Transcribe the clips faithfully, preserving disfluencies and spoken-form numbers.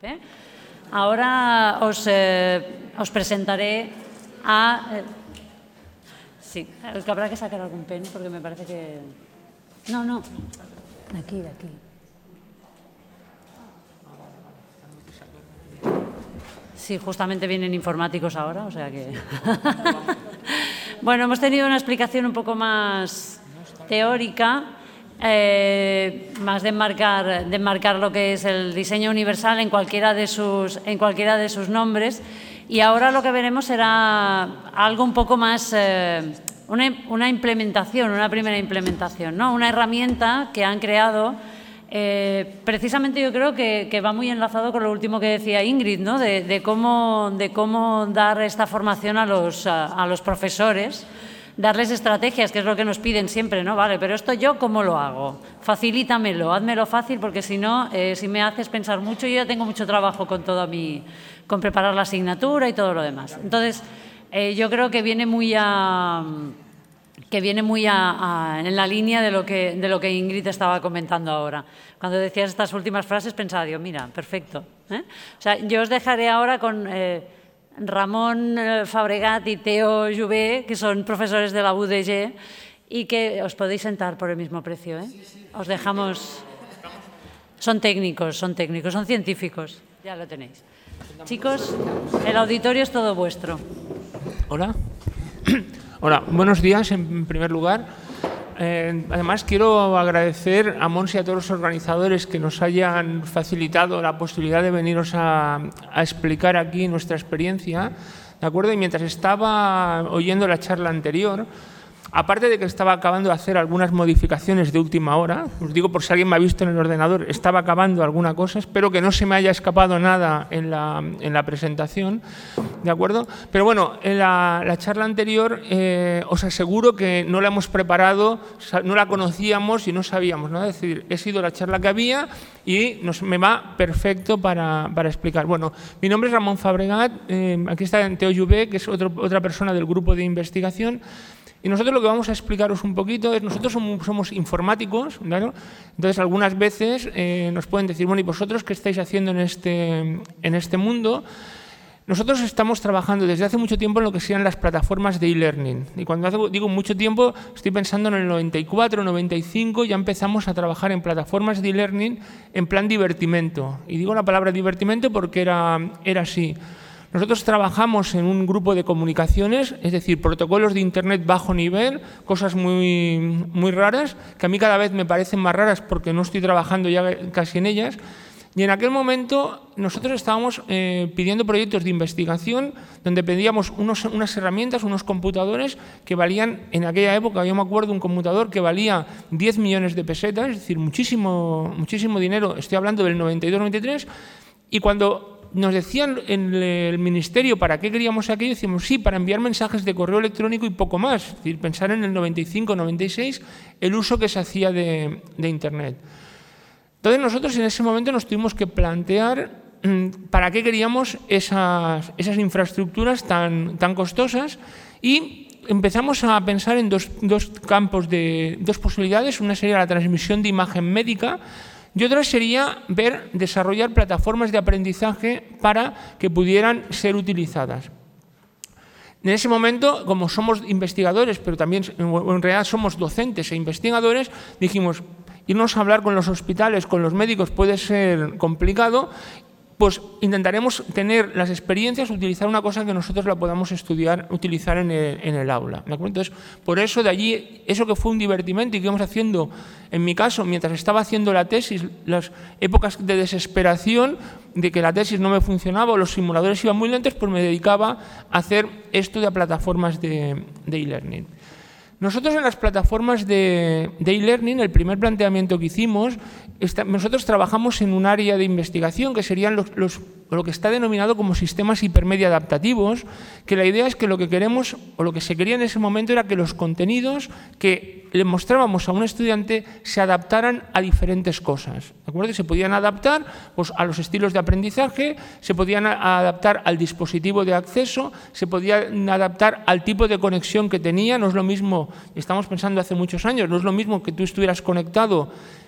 ¿eh? Ahora os, eh, os presentaré a... Eh, sí, el que habrá que sacar algún pen porque me parece que... No, no, de aquí, de aquí. Sí, justamente vienen informáticos ahora, o sea que... Bueno, hemos tenido una explicación un poco más teórica, eh, más de enmarcar, de enmarcar lo que es el diseño universal en cualquiera de sus, en cualquiera de sus nombres, y ahora lo que veremos será algo un poco más, eh, una, una implementación, una primera implementación, ¿no? Una herramienta que han creado. Eh, precisamente yo creo que, que va muy enlazado con lo último que decía Ingrid, ¿no? de, de, cómo, de cómo dar esta formación a los, a, a los profesores, darles estrategias, que es lo que nos piden siempre, ¿no? Vale, pero esto yo ¿cómo lo hago? Facilítamelo, házmelo fácil, porque si no, eh, si me haces pensar mucho, yo ya tengo mucho trabajo con todo mi, con preparar la asignatura y todo lo demás. Entonces, eh, yo creo que viene muy a... que viene muy a, a, en la línea de lo, que, de lo que Ingrid estaba comentando ahora. Cuando decías estas últimas frases pensaba, Dios, mira, perfecto. ¿eh? O sea, yo os dejaré ahora con eh, Ramón Fabregat y Teo Jouvet, que son profesores de la U D G, y que os podéis sentar por el mismo precio. ¿eh? Os dejamos... Son técnicos, son técnicos, son científicos. Ya lo tenéis. Chicos, el auditorio es todo vuestro. Hola. Hola, buenos días en primer lugar. Eh, además, quiero agradecer a Monse y a todos los organizadores que nos hayan facilitado la posibilidad de veniros a, a explicar aquí nuestra experiencia, ¿de acuerdo? Y mientras estaba oyendo la charla anterior, aparte de que estaba acabando de hacer algunas modificaciones de última hora, os digo por si alguien me ha visto en el ordenador, estaba acabando alguna cosa, espero que no se me haya escapado nada en la, en la presentación, ¿de acuerdo? Pero bueno, en la, la charla anterior eh, os aseguro que no la hemos preparado, no la conocíamos y no sabíamos, ¿no? Es decir, he sido la charla que había y nos, me va perfecto para, para explicar. Bueno, mi nombre es Ramón Fabregat, eh, aquí está Teo Jouvet, que es otro, otra persona del grupo de investigación. Y nosotros lo que vamos a explicaros un poquito es, nosotros somos, somos informáticos, ¿claro? Entonces algunas veces eh, nos pueden decir, bueno, ¿y vosotros qué estáis haciendo en este, en este mundo? Nosotros estamos trabajando desde hace mucho tiempo en lo que sean las plataformas de e-learning. Y cuando hace, digo mucho tiempo, estoy pensando en el noventa y cuatro, noventa y cinco, ya empezamos a trabajar en plataformas de e-learning en plan divertimento. Y digo la palabra divertimento porque era, era así. Nosotros trabajamos en un grupo de comunicaciones, es decir, protocolos de Internet bajo nivel, cosas muy, muy raras, que a mí cada vez me parecen más raras porque no estoy trabajando ya casi en ellas. Y en aquel momento nosotros estábamos eh, pidiendo proyectos de investigación donde pedíamos unos, unas herramientas, unos computadores que valían, en aquella época, yo me acuerdo, un computador que valía diez millones de pesetas, es decir, muchísimo, muchísimo dinero, estoy hablando del noventa y dos noventa y tres, y cuando nos decían en el ministerio para qué queríamos aquello, decíamos sí, para enviar mensajes de correo electrónico y poco más. Es decir, pensar en el noventa y cinco noventa y seis, el uso que se hacía de, de Internet. Entonces nosotros en ese momento nos tuvimos que plantear mmm, para qué queríamos esas, esas infraestructuras tan, tan costosas y empezamos a pensar en dos, dos campos, de dos posibilidades. Una sería la transmisión de imagen médica, y otra sería ver, desarrollar plataformas de aprendizaje para que pudieran ser utilizadas. En ese momento, como somos investigadores, pero también en realidad somos docentes e investigadores, dijimos, irnos a hablar con los hospitales, con los médicos puede ser complicado, pues intentaremos tener las experiencias, utilizar una cosa que nosotros la podamos estudiar, utilizar en el, en el aula. ¿De acuerdo? Entonces, por eso de allí, eso que fue un divertimento y que íbamos haciendo, en mi caso, mientras estaba haciendo la tesis, las épocas de desesperación, de que la tesis no me funcionaba o los simuladores iban muy lentos, pues me dedicaba a hacer esto de plataformas de e-learning. Nosotros en las plataformas de e-learning, el primer planteamiento que hicimos, esta, nosotros trabajamos en un área de investigación que serían los, los, lo que está denominado como sistemas hipermedia adaptativos, que la idea es que lo que queremos o lo que se quería en ese momento era que los contenidos que le mostrábamos a un estudiante se adaptaran a diferentes cosas. ¿De acuerdo? Se podían adaptar pues, a los estilos de aprendizaje, se podían adaptar al dispositivo de acceso, se podían adaptar al tipo de conexión que tenía. No es lo mismo, estamos pensando hace muchos años, no es lo mismo que tú estuvieras conectado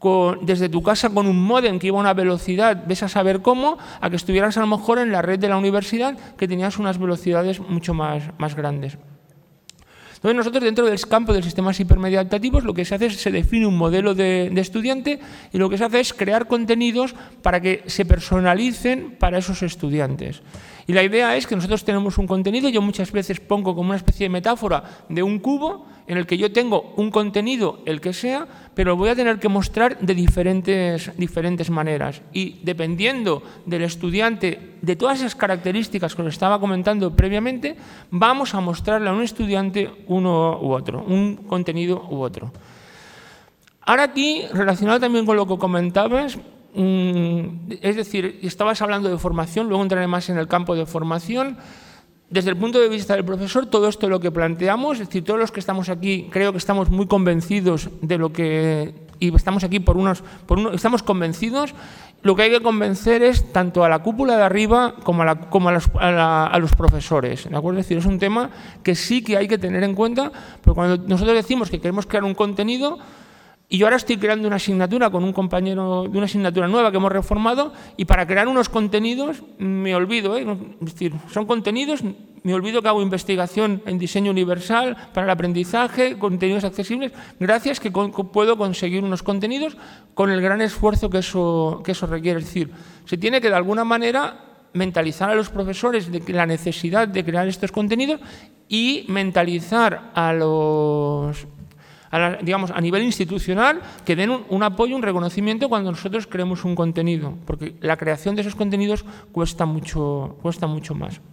con, desde tu casa con un módem que iba a una velocidad, ves a saber cómo, a que estuvieras a lo mejor en la red de la universidad que tenías unas velocidades mucho más, más grandes. Entonces nosotros dentro del campo de sistemas hipermedia adaptativos lo que se hace es se define un modelo de, de estudiante y lo que se hace es crear contenidos para que se personalicen para esos estudiantes. Y la idea es que nosotros tenemos un contenido, yo muchas veces pongo como una especie de metáfora de un cubo en el que yo tengo un contenido, el que sea, pero lo voy a tener que mostrar de diferentes, diferentes maneras. Y dependiendo del estudiante, de todas esas características que os estaba comentando previamente, vamos a mostrarle a un estudiante uno u otro, un contenido u otro. Ahora aquí, relacionado también con lo que comentabas, es decir, estabas hablando de formación, luego entraré más en el campo de formación. Desde el punto de vista del profesor, todo esto es lo que planteamos, es decir, todos los que estamos aquí creo que estamos muy convencidos de lo que, y estamos aquí por unos, por unos, estamos convencidos, lo que hay que convencer es tanto a la cúpula de arriba como a, la, como a, los, a, la, a los profesores, ¿de acuerdo? Es decir, es un tema que sí que hay que tener en cuenta, porque cuando nosotros decimos que queremos crear un contenido, y yo ahora estoy creando una asignatura con un compañero de una asignatura nueva que hemos reformado y para crear unos contenidos me olvido, ¿eh? Es decir, son contenidos, me olvido que hago investigación en diseño universal para el aprendizaje, contenidos accesibles, gracias que con, puedo conseguir unos contenidos con el gran esfuerzo que eso, que eso requiere. Es decir, se tiene que de alguna manera mentalizar a los profesores de que la necesidad de crear estos contenidos y mentalizar a los... A la, digamos, a nivel institucional, que den un, un apoyo, un reconocimiento cuando nosotros creemos un contenido, porque la creación de esos contenidos cuesta mucho, cuesta mucho más.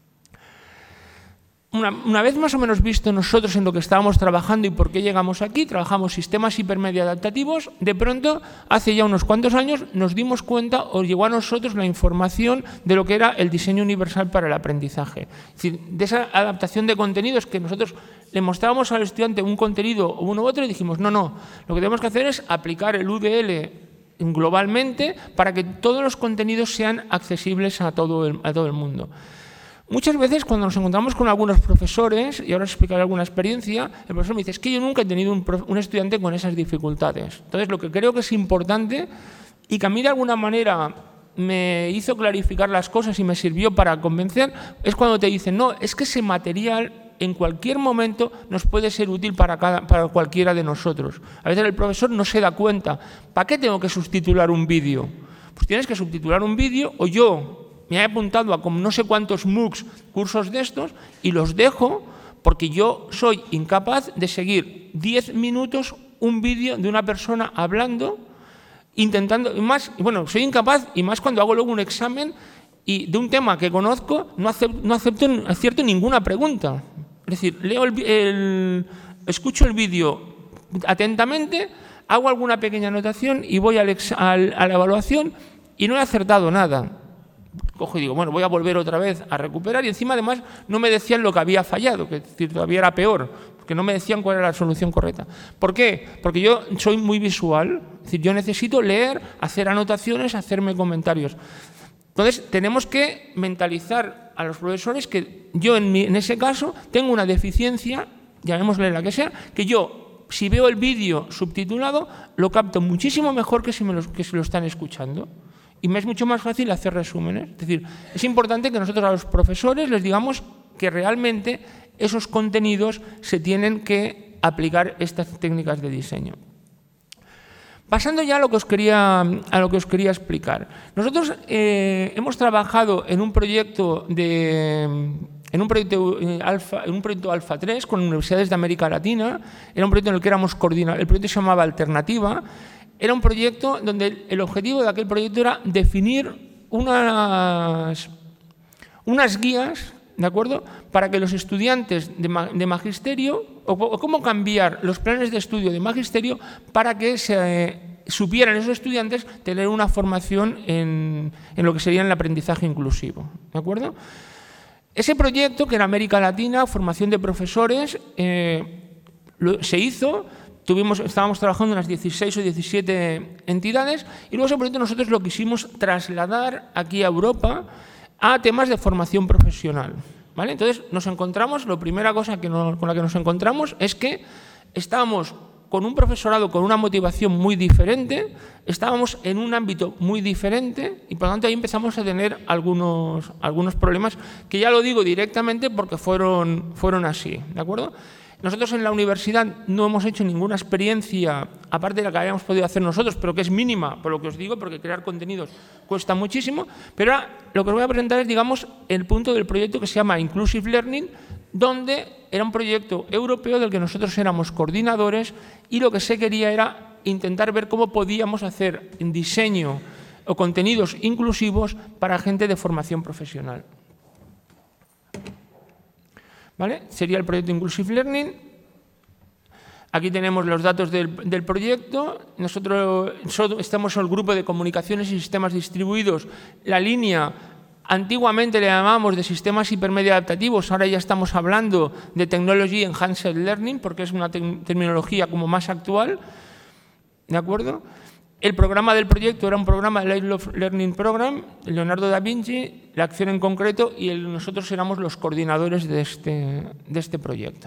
Una, una vez más o menos visto nosotros en lo que estábamos trabajando y por qué llegamos aquí, trabajamos sistemas hipermedia adaptativos, de pronto, hace ya unos cuantos años, nos dimos cuenta o llegó a nosotros la información de lo que era el diseño universal para el aprendizaje. Es decir, de esa adaptación de contenidos que nosotros le mostrábamos al estudiante un contenido o uno u otro y dijimos, no, no, lo que tenemos que hacer es aplicar el U D L globalmente para que todos los contenidos sean accesibles a todo el, a todo el mundo. Muchas veces cuando nos encontramos con algunos profesores, y ahora os explicaré alguna experiencia, el profesor me dice, es que yo nunca he tenido un, un estudiante con esas dificultades. Entonces, lo que creo que es importante y que a mí de alguna manera me hizo clarificar las cosas y me sirvió para convencer, es cuando te dicen, no, es que ese material en cualquier momento nos puede ser útil para, cada, para cualquiera de nosotros. A veces el profesor no se da cuenta, ¿para qué tengo que subtitular un vídeo? Pues tienes que subtitular un vídeo o yo me he apuntado a como no sé cuántos MOOCs, cursos de estos, y los dejo porque yo soy incapaz de seguir diez minutos un vídeo de una persona hablando, intentando, y más, bueno, soy incapaz, y más cuando hago luego un examen y de un tema que conozco, no acepto, no acepto, acierto ninguna pregunta. Es decir, leo el, el, escucho el vídeo atentamente, hago alguna pequeña anotación y voy al ex, al, a la evaluación y no he acertado nada. Cojo y digo, bueno, voy a volver otra vez a recuperar y encima además no me decían lo que había fallado, que todavía era peor, porque no me decían cuál era la solución correcta. ¿Por qué? Porque yo soy muy visual, es decir, yo necesito leer, hacer anotaciones, hacerme comentarios. Entonces, tenemos que mentalizar a los profesores que yo en, mi, en ese caso tengo una deficiencia, llamémosle la que sea, que yo, si veo el vídeo subtitulado, lo capto muchísimo mejor que si, me lo, que si lo están escuchando. Y me es mucho más fácil hacer resúmenes. Es decir, es importante que nosotros a los profesores les digamos que realmente esos contenidos se tienen que aplicar estas técnicas de diseño. Pasando ya a lo que os quería, a lo que os quería explicar. Nosotros eh, hemos trabajado en un proyecto de... En un proyecto, eh, alfa, en un proyecto Alfa tres con universidades de América Latina. Era un proyecto en el que éramos coordinadores. El proyecto se llamaba Alternativa. Era un proyecto donde el objetivo de aquel proyecto era definir unas, unas guías, ¿de acuerdo?, para que los estudiantes de, de magisterio, o, o cómo cambiar los planes de estudio de magisterio para que se eh, supieran esos estudiantes tener una formación en, en lo que sería el aprendizaje inclusivo, ¿de acuerdo? Ese proyecto, que era América Latina, formación de profesores, eh, lo, se hizo. Tuvimos, estábamos trabajando en unas dieciséis o diecisiete entidades y luego ese proyecto nosotros lo quisimos trasladar aquí a Europa a temas de formación profesional, ¿vale? Entonces nos encontramos, la primera cosa que no, con la que nos encontramos es que estábamos con un profesorado con una motivación muy diferente, estábamos en un ámbito muy diferente y por lo tanto ahí empezamos a tener algunos, algunos problemas que ya lo digo directamente porque fueron, fueron así, ¿de acuerdo? Nosotros en la universidad no hemos hecho ninguna experiencia, aparte de la que habíamos podido hacer nosotros, pero que es mínima, por lo que os digo, porque crear contenidos cuesta muchísimo. Pero ahora lo que os voy a presentar es, digamos, el punto del proyecto que se llama Inclusive Learning, donde era un proyecto europeo del que nosotros éramos coordinadores y lo que se quería era intentar ver cómo podíamos hacer en diseño o contenidos inclusivos para gente de formación profesional. ¿Vale? Sería el proyecto Inclusive Learning. Aquí tenemos los datos del, del proyecto. Nosotros estamos en el grupo de comunicaciones y sistemas distribuidos. La línea, antiguamente le llamábamos de sistemas hipermedia adaptativos, ahora ya estamos hablando de Technology Enhanced Learning, porque es una te terminología como más actual. ¿De acuerdo? El programa del proyecto era un programa, el Lifelong Learning Program, Leonardo da Vinci, la acción en concreto, y el, nosotros éramos los coordinadores de este, de este proyecto.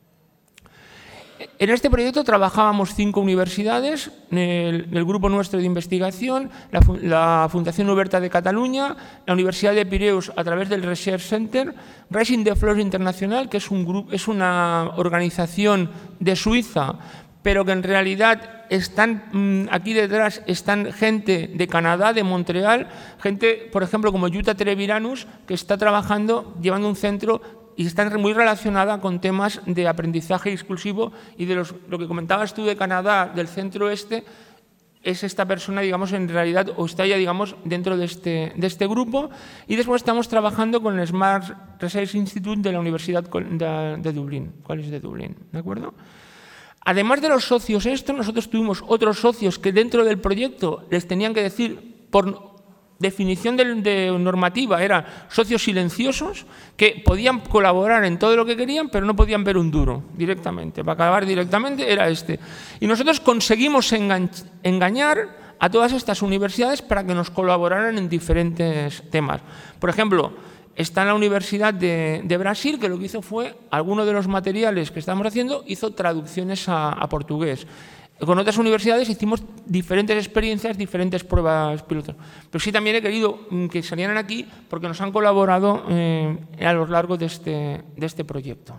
En este proyecto trabajábamos cinco universidades, el, el grupo nuestro de investigación, la, la Fundación Oberta de Cataluña, la Universidad de Pireus a través del Research Center, Raising the Floors International, que es, un grupo, es una organización de Suiza, pero que en realidad están aquí detrás están gente de Canadá, de Montreal, gente, por ejemplo, como Jutta Treviranus, que está trabajando, llevando un centro y está muy relacionada con temas de aprendizaje exclusivo y de los, lo que comentabas tú de Canadá, del centro este, es esta persona, digamos, en realidad, o está ya, digamos, dentro de este, de este grupo. Y después estamos trabajando con el Smart Research Institute de la Universidad de, de Dublín, College de Dublín, ¿de acuerdo? Además de los socios estos, nosotros tuvimos otros socios que dentro del proyecto les tenían que decir, por definición de, de normativa, eran socios silenciosos que podían colaborar en todo lo que querían, pero no podían ver un duro directamente. Para acabar directamente era este. Y nosotros conseguimos engañar a todas estas universidades para que nos colaboraran en diferentes temas. Por ejemplo, está en la Universidad de, de Brasil, que lo que hizo fue, algunos de los materiales que estamos haciendo, hizo traducciones a, a portugués. Con otras universidades hicimos diferentes experiencias, diferentes pruebas pilotos. Pero sí también he querido que salieran aquí porque nos han colaborado eh, a lo largo de este, de este proyecto.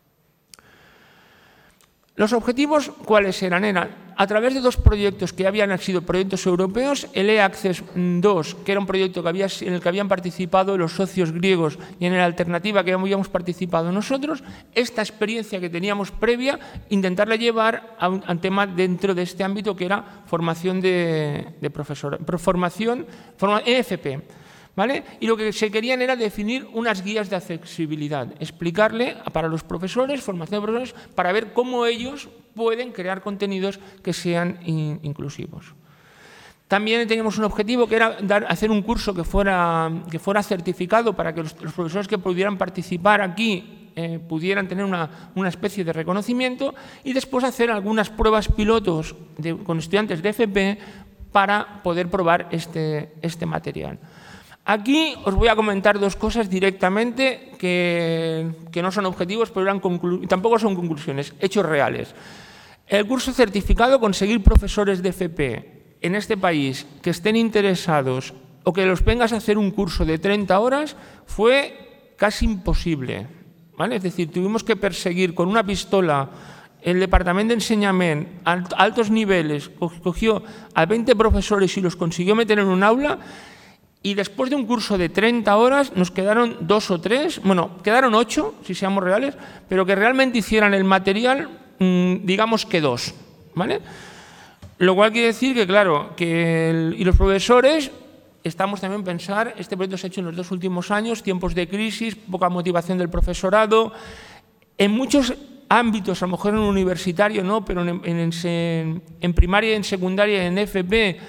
Los objetivos, ¿cuáles eran? Eran, a través de dos proyectos que habían sido proyectos europeos, el E-Access dos, que era un proyecto que había, en el que habían participado los socios griegos y en la alternativa que habíamos participado nosotros, esta experiencia que teníamos previa, intentarla llevar a un, a un tema dentro de este ámbito que era formación de, de profesor, formación, forma, E F P. ¿Vale? Y lo que se querían era definir unas guías de accesibilidad, explicarle para los profesores, formación de profesores, para ver cómo ellos pueden crear contenidos que sean in, inclusivos. También teníamos un objetivo que era dar, hacer un curso que fuera, que fuera certificado para que los, los profesores que pudieran participar aquí eh, pudieran tener una, una especie de reconocimiento y después hacer algunas pruebas pilotos de, con estudiantes de F P para poder probar este, este material. Aquí os voy a comentar dos cosas directamente que, que no son objetivos, pero eran tampoco son conclusiones, hechos reales. El curso certificado, conseguir profesores de F P en este país que estén interesados o que los vengas a hacer un curso de treinta horas fue casi imposible, ¿vale? Es decir, tuvimos que perseguir con una pistola el Departamento de Enseñamiento a altos niveles, cogió a veinte profesores y los consiguió meter en un aula. Y después de un curso de treinta horas nos quedaron dos o tres, bueno, quedaron ocho, si seamos reales, pero que realmente hicieran el material, mmm, digamos que dos, ¿vale? Lo cual quiere decir que, claro, que el, y los profesores, estamos también pensar, este proyecto se ha hecho en los dos últimos años, tiempos de crisis, poca motivación del profesorado, en muchos ámbitos, a lo mejor en un universitario no, pero en, en, en, en primaria, en secundaria, en F P,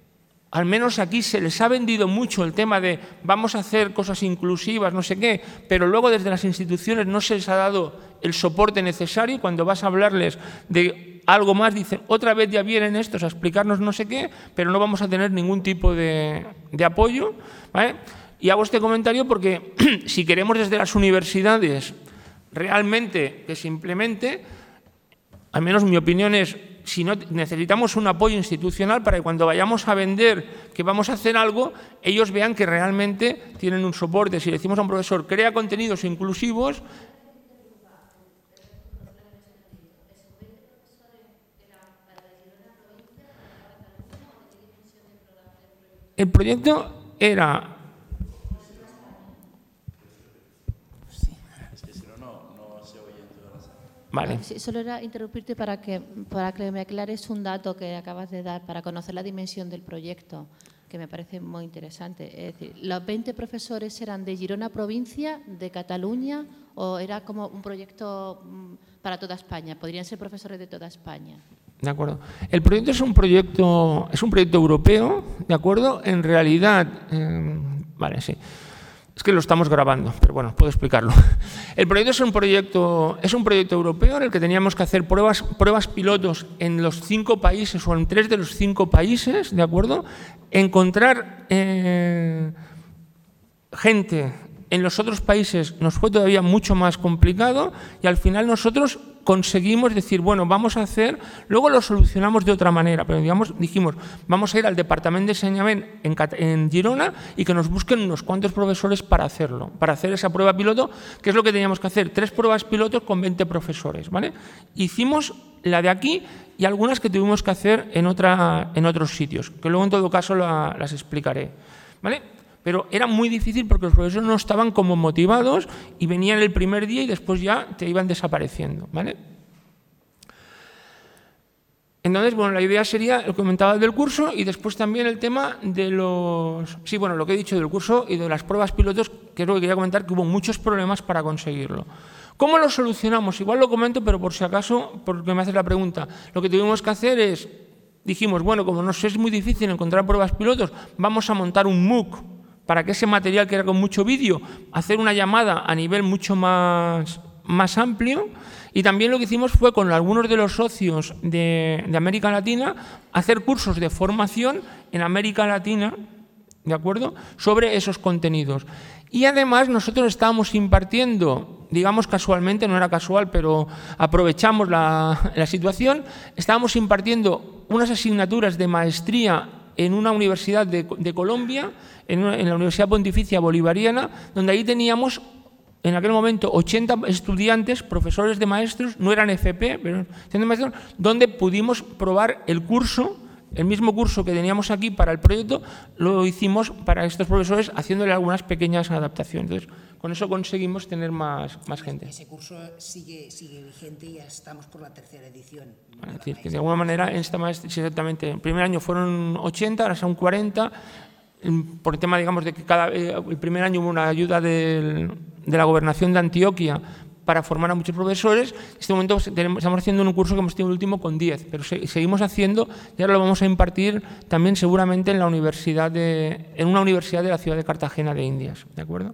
al menos aquí se les ha vendido mucho el tema de vamos a hacer cosas inclusivas, no sé qué, pero luego desde las instituciones no se les ha dado el soporte necesario y cuando vas a hablarles de algo más dicen otra vez ya vienen estos a explicarnos no sé qué, pero no vamos a tener ningún tipo de, de apoyo, ¿vale? Y hago este comentario porque si queremos desde las universidades realmente que se implemente, al menos mi opinión es, si no, necesitamos un apoyo institucional para que cuando vayamos a vender que vamos a hacer algo, ellos vean que realmente tienen un soporte. Si le decimos a un profesor, crea contenidos inclusivos, el proyecto era... Vale. Sí, solo era interrumpirte para que, para que me aclares un dato que acabas de dar para conocer la dimensión del proyecto, que me parece muy interesante. Es decir, ¿los veinte profesores eran de Girona provincia, de Cataluña, o era como un proyecto para toda España? ¿Podrían ser profesores de toda España? De acuerdo. El proyecto es un proyecto, es un proyecto europeo, ¿de acuerdo? En realidad, eh, vale, sí. Es que lo estamos grabando, pero bueno, puedo explicarlo. El proyecto es un proyecto, es un proyecto europeo en el que teníamos que hacer pruebas, pruebas pilotos en los cinco países o en tres de los cinco países, ¿de acuerdo? Encontrar eh, gente en los otros países nos fue todavía mucho más complicado y al final nosotros conseguimos decir, bueno, vamos a hacer, luego lo solucionamos de otra manera, pero digamos, dijimos, vamos a ir al departamento de enseñamiento en, en Girona y que nos busquen unos cuantos profesores para hacerlo, para hacer esa prueba piloto, que es lo que teníamos que hacer, tres pruebas pilotos con veinte profesores, ¿vale? Hicimos la de aquí y algunas que tuvimos que hacer en, otra, en otros sitios, que luego en todo caso la, las explicaré, ¿vale? Pero era muy difícil porque los profesores no estaban como motivados y venían el primer día y después ya te iban desapareciendo, ¿vale? Entonces, bueno, la idea sería, lo comentaba del curso y después también el tema de los... Sí, bueno, lo que he dicho del curso y de las pruebas pilotos, que es lo que quería comentar, que hubo muchos problemas para conseguirlo. ¿Cómo lo solucionamos? Igual lo comento, pero por si acaso, porque me haces la pregunta, lo que tuvimos que hacer es, dijimos, bueno, como nos es muy difícil encontrar pruebas pilotos, vamos a montar un MOOC, para que ese material que era con mucho vídeo, hacer una llamada a nivel mucho más, más amplio. Y también lo que hicimos fue con algunos de los socios de, de América Latina, hacer cursos de formación en América Latina, ¿de acuerdo?, sobre esos contenidos. Y además nosotros estábamos impartiendo, digamos casualmente, no era casual, pero aprovechamos la, la situación, estábamos impartiendo unas asignaturas de maestría en una universidad de, de Colombia, en, una, en la Universidad Pontificia Bolivariana, donde ahí teníamos en aquel momento ochenta estudiantes, profesores de maestros, no eran F P, pero maestros, donde pudimos probar el curso, el mismo curso que teníamos aquí para el proyecto, lo hicimos para estos profesores haciéndole algunas pequeñas adaptaciones. Entonces, con eso conseguimos tener más, más gente. Ese curso sigue, sigue vigente y ya estamos por la tercera edición. Es decir, que de alguna manera, en esta maestría, exactamente, el primer año fueron ochenta, ahora son cuarenta, por el tema, digamos, de que cada, el primer año hubo una ayuda del, de la Gobernación de Antioquia para formar a muchos profesores. En este momento estamos haciendo un curso que hemos tenido el último con diez, pero seguimos haciendo y ahora lo vamos a impartir también seguramente en, la universidad de, en una universidad de la ciudad de Cartagena de Indias, ¿de acuerdo?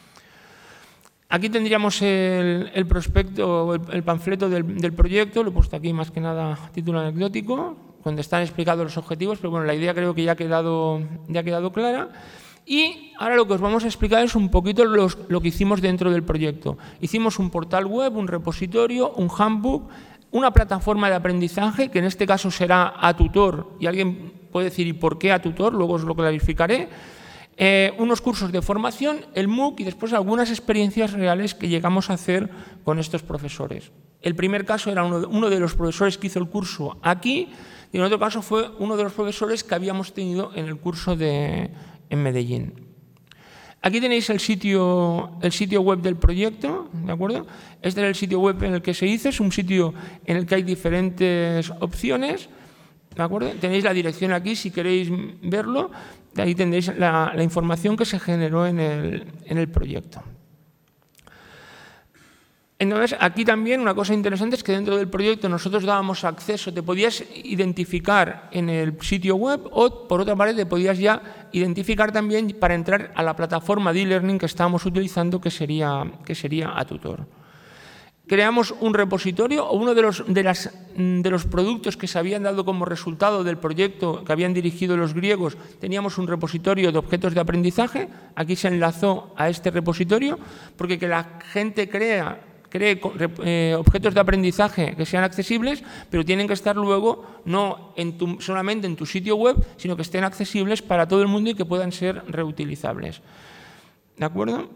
Aquí tendríamos el, el prospecto, el, el panfleto del, del proyecto, lo he puesto aquí más que nada a título anecdótico, donde están explicados los objetivos, pero bueno, la idea creo que ya ha quedado, ya ha quedado clara. Y ahora lo que os vamos a explicar es un poquito los, lo que hicimos dentro del proyecto. Hicimos un portal web, un repositorio, un handbook, una plataforma de aprendizaje, que en este caso será Atutor, y alguien puede decir, ¿y por qué Atutor? Luego os lo clarificaré. Eh, unos cursos de formación, el MOOC y después algunas experiencias reales que llegamos a hacer con estos profesores. El primer caso era uno de, uno de los profesores que hizo el curso aquí y en otro caso fue uno de los profesores que habíamos tenido en el curso de, en Medellín. Aquí tenéis el sitio, el sitio web del proyecto, ¿de acuerdo? Este era el sitio web en el que se hizo, es un sitio en el que hay diferentes opciones, ¿de acuerdo? Tenéis la dirección aquí si queréis verlo. Ahí tendréis la, la información que se generó en el, en el proyecto. Entonces, aquí también una cosa interesante es que dentro del proyecto nosotros dábamos acceso, te podías identificar en el sitio web o, por otra parte, te podías ya identificar también para entrar a la plataforma de e-learning que estábamos utilizando, que sería, que sería Atutor. Creamos un repositorio o uno de los, de, las, de los productos que se habían dado como resultado del proyecto que habían dirigido los griegos, teníamos un repositorio de objetos de aprendizaje, aquí se enlazó a este repositorio, porque que la gente crea cree eh, objetos de aprendizaje que sean accesibles, pero tienen que estar luego no en tu, solamente en tu sitio web, sino que estén accesibles para todo el mundo y que puedan ser reutilizables. ¿De acuerdo?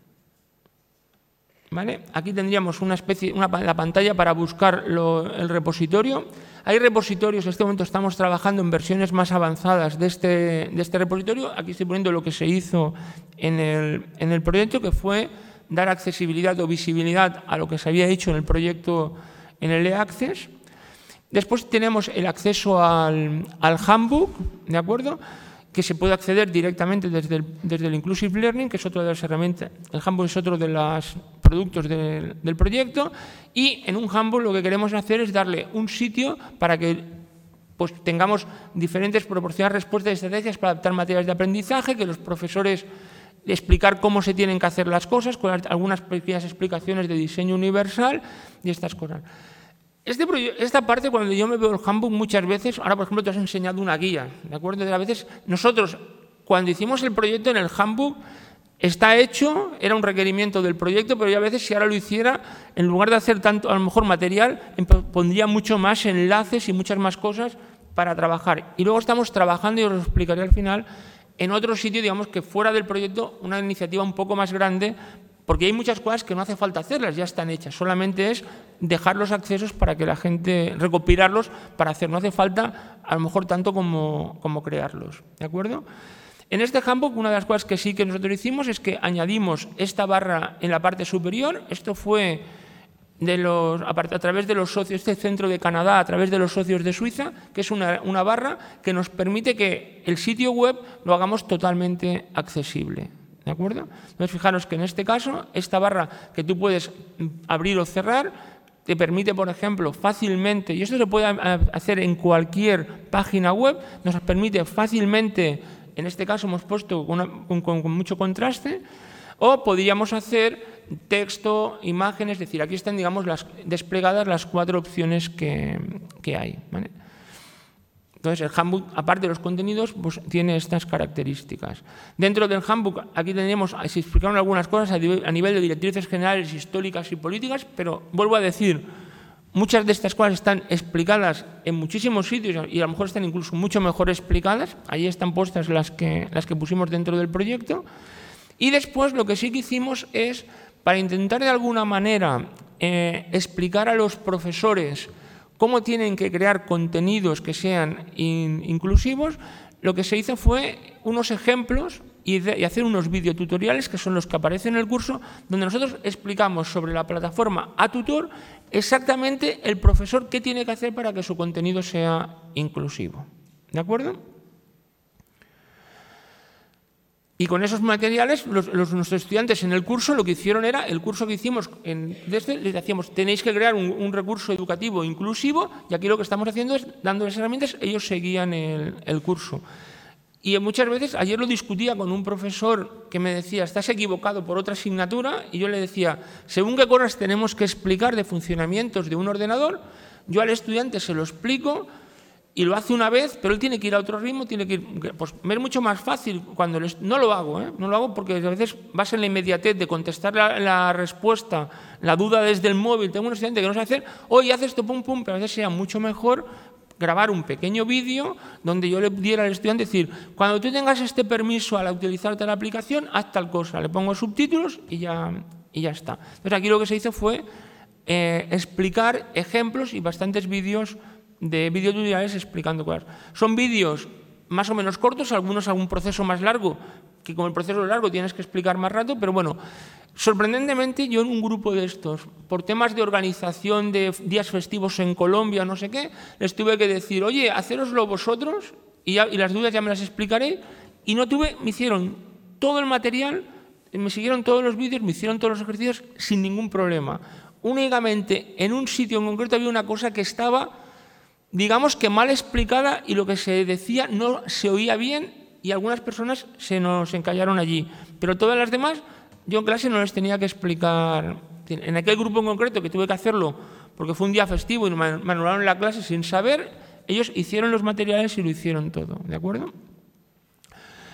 ¿Vale? Aquí tendríamos una especie, una, la pantalla para buscar lo, el repositorio. Hay repositorios, en este momento estamos trabajando en versiones más avanzadas de este, de este repositorio. Aquí estoy poniendo lo que se hizo en el, en el proyecto, que fue dar accesibilidad o visibilidad a lo que se había hecho en el proyecto en el eAccess. Después tenemos el acceso al, al handbook, ¿de acuerdo?, que se puede acceder directamente desde el, desde el Inclusive Learning, que es otra de las herramientas. El handbook es otro de los productos del, del proyecto, y en un handbook lo que queremos hacer es darle un sitio para que pues, tengamos diferentes proporcionar respuestas y estrategias para adaptar materiales de aprendizaje, que los profesores explicar cómo se tienen que hacer las cosas, con algunas pequeñas explicaciones de diseño universal y estas cosas. Este esta parte, cuando yo me veo el handbook muchas veces, ahora por ejemplo te has enseñado una guía, ¿de acuerdo? A veces nosotros, cuando hicimos el proyecto en el handbook, está hecho, era un requerimiento del proyecto, pero yo a veces si ahora lo hiciera, en lugar de hacer tanto, a lo mejor material, pondría mucho más enlaces y muchas más cosas para trabajar. Y luego estamos trabajando, y os lo explicaré al final, en otro sitio, digamos que fuera del proyecto, una iniciativa un poco más grande, porque hay muchas cosas que no hace falta hacerlas, ya están hechas, solamente es dejar los accesos para que la gente, recopilarlos para hacer, no hace falta a lo mejor tanto como, como crearlos, ¿de acuerdo? En este handbook, una de las cosas que sí que nosotros hicimos es que añadimos esta barra en la parte superior. Esto fue de los, a través de los socios, este centro de Canadá, a través de los socios de Suiza, que es una, una barra que nos permite que el sitio web lo hagamos totalmente accesible. ¿De acuerdo? Entonces, fijaros que en este caso, esta barra que tú puedes abrir o cerrar, te permite, por ejemplo, fácilmente, y esto se puede hacer en cualquier página web, nos permite fácilmente, en este caso hemos puesto con, una, con, con mucho contraste, o podríamos hacer texto, imágenes, es decir, aquí están, digamos, las, desplegadas las cuatro opciones que, que hay, ¿vale? Entonces, el handbook, aparte de los contenidos, pues, tiene estas características. Dentro del handbook, aquí tendríamos, se explicaron algunas cosas a nivel de directrices generales, históricas y políticas, pero vuelvo a decir, muchas de estas cosas están explicadas en muchísimos sitios y a lo mejor están incluso mucho mejor explicadas. Ahí están puestas las que, las que pusimos dentro del proyecto. Y después lo que sí que hicimos es, para intentar de alguna manera eh, explicar a los profesores cómo tienen que crear contenidos que sean in, inclusivos, lo que se hizo fue unos ejemplos y, de, y hacer unos videotutoriales, que son los que aparecen en el curso, donde nosotros explicamos sobre la plataforma atutor exactamente el profesor qué tiene que hacer para que su contenido sea inclusivo. ¿De acuerdo? Y con esos materiales, los, los, nuestros estudiantes en el curso, lo que hicieron era, el curso que hicimos, en, desde, les decíamos, tenéis que crear un, un recurso educativo inclusivo, y aquí lo que estamos haciendo es, dándoles herramientas, ellos seguían el, el curso. Y muchas veces, ayer lo discutía con un profesor que me decía, estás equivocado por otra asignatura, y yo le decía, según qué cosas tenemos que explicar de funcionamientos de un ordenador, yo al estudiante se lo explico, y lo hace una vez, pero él tiene que ir a otro ritmo, tiene que ir, pues me es mucho más fácil cuando les, no lo hago, ¿eh? no lo hago porque a veces vas en la inmediatez de contestar la, la respuesta, la duda desde el móvil. Tengo un estudiante que no sabe hacer, oye, hace esto, pum, pum, pero a veces sea mucho mejor grabar un pequeño vídeo donde yo le diera al estudiante decir, cuando tú tengas este permiso al utilizarte la aplicación, haz tal cosa, le pongo subtítulos y ya, y ya está. Entonces aquí lo que se hizo fue eh, explicar ejemplos y bastantes vídeos de videotutoriales explicando cosas. Son vídeos más o menos cortos, algunos algún proceso más largo, que con el proceso largo tienes que explicar más rato, pero bueno, sorprendentemente yo en un grupo de estos, por temas de organización de días festivos en Colombia, no sé qué, les tuve que decir, oye, hacéroslo vosotros y, ya, y las dudas ya me las explicaré, y no tuve, me hicieron todo el material, me siguieron todos los vídeos, me hicieron todos los ejercicios sin ningún problema. Únicamente en un sitio en concreto había una cosa que estaba, digamos que mal explicada, y lo que se decía no se oía bien y algunas personas se nos encallaron allí. Pero todas las demás, yo en clase no les tenía que explicar. En aquel grupo en concreto que tuve que hacerlo porque fue un día festivo y me anularon la clase sin saber, ellos hicieron los materiales y lo hicieron todo. ¿De acuerdo?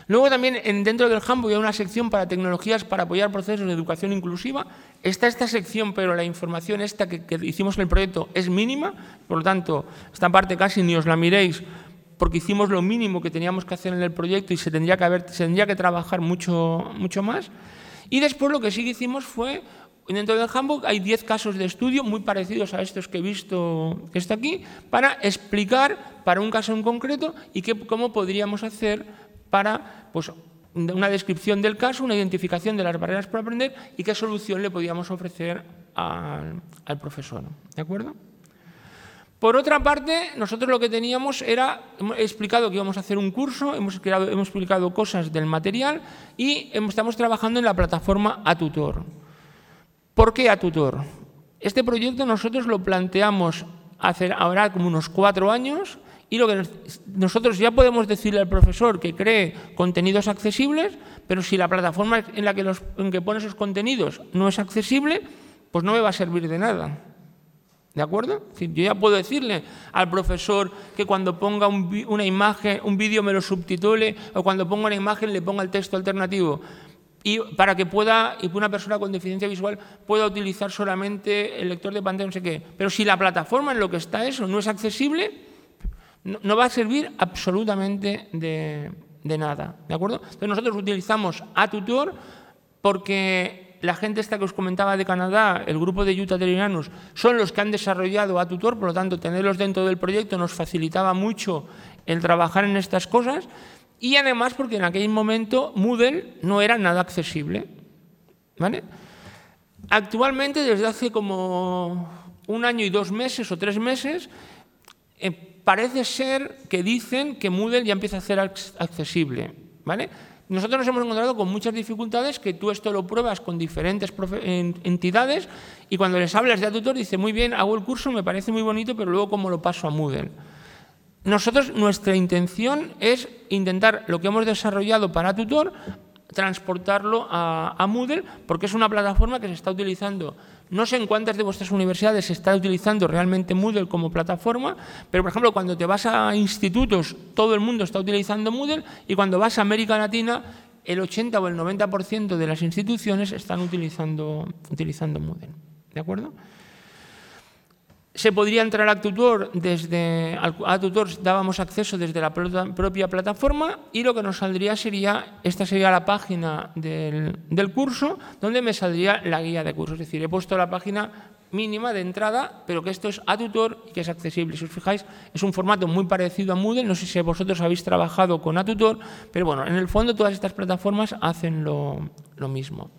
Luego también en, dentro del Handbook hay una sección para tecnologías para apoyar procesos de educación inclusiva. Está esta sección, pero la información esta que, que hicimos en el proyecto es mínima, por lo tanto, esta parte casi ni os la miréis porque hicimos lo mínimo que teníamos que hacer en el proyecto y se tendría que, haber, se tendría que trabajar mucho, mucho más. Y después lo que sí que hicimos fue, dentro del Handbook hay diez casos de estudio muy parecidos a estos que he visto que está aquí, para explicar para un caso en concreto y qué, cómo podríamos hacer para pues, una descripción del caso, una identificación de las barreras para aprender y qué solución le podíamos ofrecer al, al profesor. ¿De acuerdo? Por otra parte, nosotros lo que teníamos era, hemos explicado que íbamos a hacer un curso, hemos, creado, hemos explicado cosas del material y estamos trabajando en la plataforma Atutor. ¿Por qué Atutor? Este proyecto nosotros lo planteamos hace ahora como unos cuatro años. Y lo que nosotros ya podemos decirle al profesor que cree contenidos accesibles, pero si la plataforma en la que, los, en que pone esos contenidos no es accesible, pues no me va a servir de nada. ¿De acuerdo? Es decir, yo ya puedo decirle al profesor que cuando ponga un, una imagen, un vídeo me lo subtitule, o cuando ponga una imagen le ponga el texto alternativo. Y para que pueda, y una persona con deficiencia visual pueda utilizar solamente el lector de pantalla, no sé qué. Pero si la plataforma en lo que está eso no es accesible, no va a servir absolutamente de, de nada, ¿de acuerdo? Entonces nosotros utilizamos Atutor porque la gente esta que os comentaba de Canadá, el grupo de Utah Terminanus, son los que han desarrollado Atutor, por lo tanto tenerlos dentro del proyecto nos facilitaba mucho el trabajar en estas cosas y además porque en aquel momento Moodle no era nada accesible, ¿vale? Actualmente, desde hace como un año y dos meses o tres meses, eh, parece ser que dicen que Moodle ya empieza a ser accesible, ¿vale? Nosotros nos hemos encontrado con muchas dificultades, que tú esto lo pruebas con diferentes entidades y cuando les hablas de Atutor dice, muy bien, hago el curso, me parece muy bonito, pero luego cómo lo paso a Moodle. Nosotros, nuestra intención es intentar lo que hemos desarrollado para Atutor, transportarlo a, a Moodle, porque es una plataforma que se está utilizando. No sé en cuántas de vuestras universidades se está utilizando realmente Moodle como plataforma, pero, por ejemplo, cuando te vas a institutos, todo el mundo está utilizando Moodle y cuando vas a América Latina, el ochenta o el noventa por ciento de las instituciones están utilizando, utilizando Moodle. ¿De acuerdo? Se podría entrar a Tutor desde a Tutor dábamos acceso desde la propia plataforma y lo que nos saldría sería, esta sería la página del, del curso donde me saldría la guía de curso. Es decir, he puesto la página mínima de entrada, pero que esto es a Tutor y que es accesible. Si os fijáis, es un formato muy parecido a Moodle. No sé si vosotros habéis trabajado con Atutor, pero bueno, en el fondo todas estas plataformas hacen lo, lo mismo.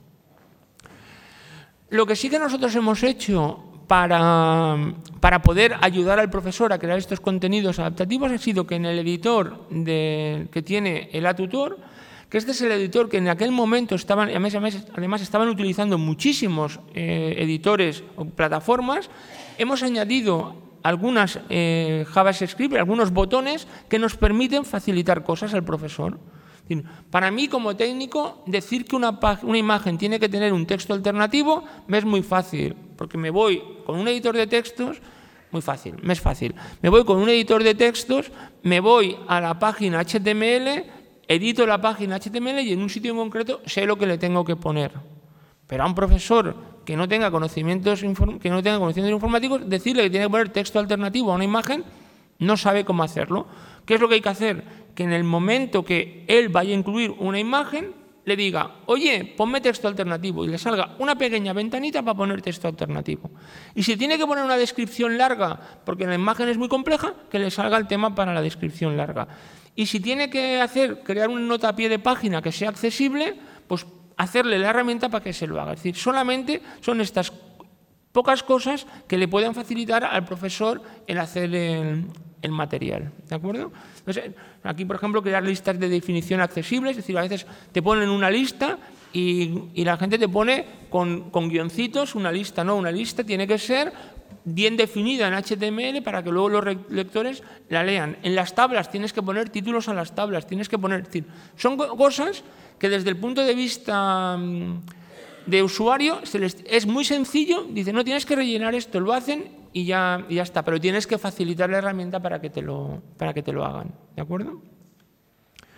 Lo que sí que nosotros hemos hecho Para, para poder ayudar al profesor a crear estos contenidos adaptativos ha sido que en el editor de, que tiene el Atutor, que este es el editor que en aquel momento estaban, además, además estaban utilizando muchísimos eh, editores o plataformas, hemos añadido algunas eh, JavaScript, algunos botones que nos permiten facilitar cosas al profesor. Para mí, como técnico, decir que una, una imagen tiene que tener un texto alternativo me es muy fácil, porque me voy con un editor de textos, muy fácil, me es fácil. Me voy con un editor de textos, me voy a la página H T M L, edito la página H T M L y en un sitio en concreto sé lo que le tengo que poner. Pero a un profesor que no tenga conocimientos, que no tenga conocimientos informáticos, decirle que tiene que poner texto alternativo a una imagen, no sabe cómo hacerlo. ¿Qué es lo que hay que hacer? Que en el momento que él vaya a incluir una imagen, le diga, oye, ponme texto alternativo, y le salga una pequeña ventanita para poner texto alternativo. Y si tiene que poner una descripción larga, porque la imagen es muy compleja, que le salga el tema para la descripción larga. Y si tiene que hacer, crear una nota a pie de página que sea accesible, pues hacerle la herramienta para que se lo haga. Es decir, solamente son estas pocas cosas que le puedan facilitar al profesor el hacer el, el material. ¿De acuerdo? Entonces, aquí, por ejemplo, crear listas de definición accesibles, es decir, a veces te ponen una lista y, y la gente te pone con, con guioncitos una lista. No, una lista tiene que ser bien definida en H T M L para que luego los lectores la lean. En las tablas tienes que poner títulos a las tablas, tienes que poner... Es decir, son cosas que desde el punto de vista de usuario se les, es muy sencillo, dice, no tienes que rellenar esto, lo hacen y ya, y ya está, pero tienes que facilitar la herramienta para que te lo, para que te lo hagan, ¿de acuerdo?